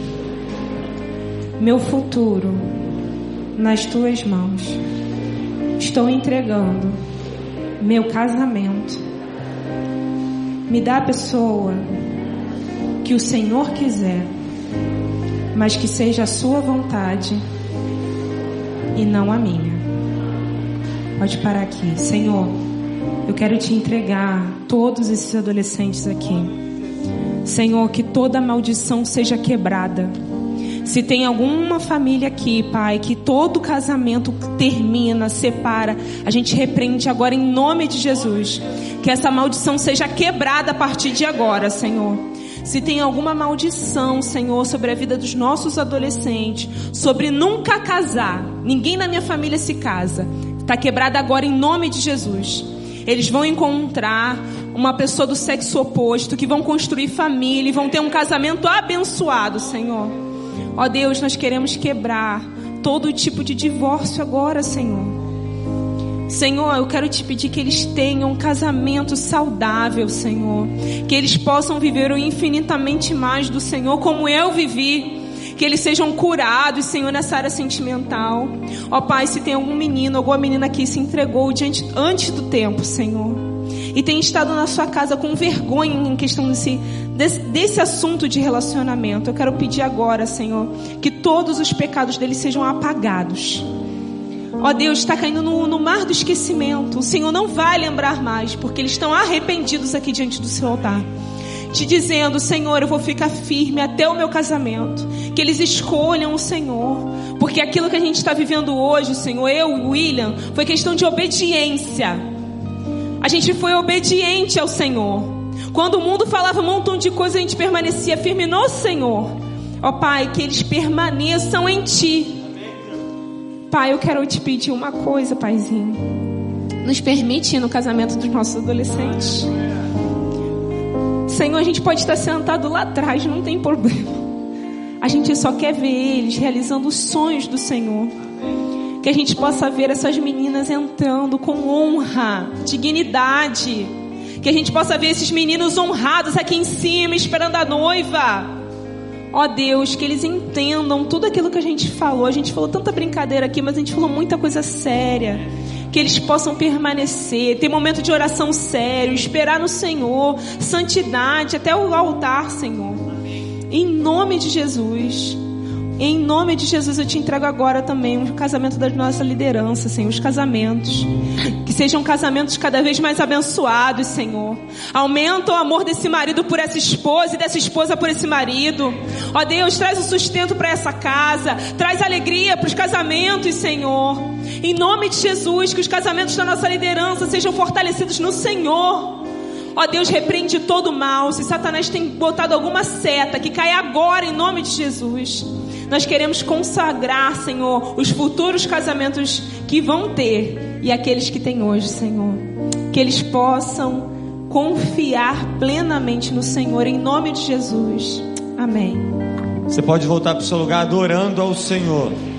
Speaker 2: meu futuro nas tuas mãos. Estou entregando meu casamento. Me dá a pessoa que o Senhor quiser, mas que seja a sua vontade e não a minha. Pode parar aqui. Senhor, eu quero te entregar todos esses adolescentes aqui. Senhor, que toda maldição seja quebrada. Se tem alguma família aqui, Pai, que todo casamento termina, separa, a gente repreende agora em nome de Jesus. Que essa maldição seja quebrada a partir de agora, Senhor. Se tem alguma maldição, Senhor, sobre a vida dos nossos adolescentes, sobre nunca casar, ninguém na minha família se casa, está quebrada agora em nome de Jesus. Eles vão encontrar uma pessoa do sexo oposto, que vão construir família e vão ter um casamento abençoado, Senhor. Ó Deus, nós queremos quebrar todo tipo de divórcio agora, Senhor. Senhor, eu quero te pedir que eles tenham um casamento saudável, Senhor. Que eles possam viver o infinitamente mais do Senhor, como eu vivi. Que eles sejam curados, Senhor, nessa área sentimental. Ó Pai, se tem algum menino, alguma menina que se entregou antes do tempo, Senhor, e tem estado na sua casa com vergonha em questão desse assunto de relacionamento, eu quero pedir agora, Senhor, que todos os pecados deles sejam apagados. Ó Deus, está caindo no mar do esquecimento. O Senhor não vai lembrar mais, porque eles estão arrependidos aqui diante do seu altar, te dizendo: Senhor, eu vou ficar firme até o meu casamento. Que eles escolham o Senhor, porque aquilo que a gente está vivendo hoje, Senhor, eu e o William, foi questão de obediência. A gente foi obediente ao Senhor. Quando o mundo falava um montão de coisa, a gente permanecia firme no Senhor. Ó Pai, que eles permaneçam em Ti. Pai, eu quero te pedir uma coisa, Paizinho. Nos permite ir no casamento dos nossos adolescentes. Senhor, a gente pode estar sentado lá atrás, não tem problema. A gente só quer ver eles realizando os sonhos do Senhor. Que a gente possa ver essas meninas entrando com honra, dignidade. Que a gente possa ver esses meninos honrados aqui em cima, esperando a noiva. Ó Deus, que eles entendam tudo aquilo que a gente falou. A gente falou tanta brincadeira aqui, mas a gente falou muita coisa séria. Que eles possam permanecer, ter momento de oração sério, esperar no Senhor, santidade, até o altar, Senhor. Em nome de Jesus. Em nome de Jesus, eu te entrego agora também o casamento da nossa liderança, Senhor, os casamentos. Que sejam casamentos cada vez mais abençoados, Senhor. Aumenta o amor desse marido por essa esposa e dessa esposa por esse marido. Ó Deus, traz o sustento para essa casa. Traz alegria para os casamentos, Senhor. Em nome de Jesus, que os casamentos da nossa liderança sejam fortalecidos no Senhor. Ó Deus, repreende todo o mal. Se Satanás tem botado alguma seta, que caia agora em nome de Jesus. Nós queremos consagrar, Senhor, os futuros casamentos que vão ter e aqueles que têm hoje, Senhor. Que eles possam confiar plenamente no Senhor, em nome de Jesus. Amém.
Speaker 3: Você pode voltar para o seu lugar adorando ao Senhor.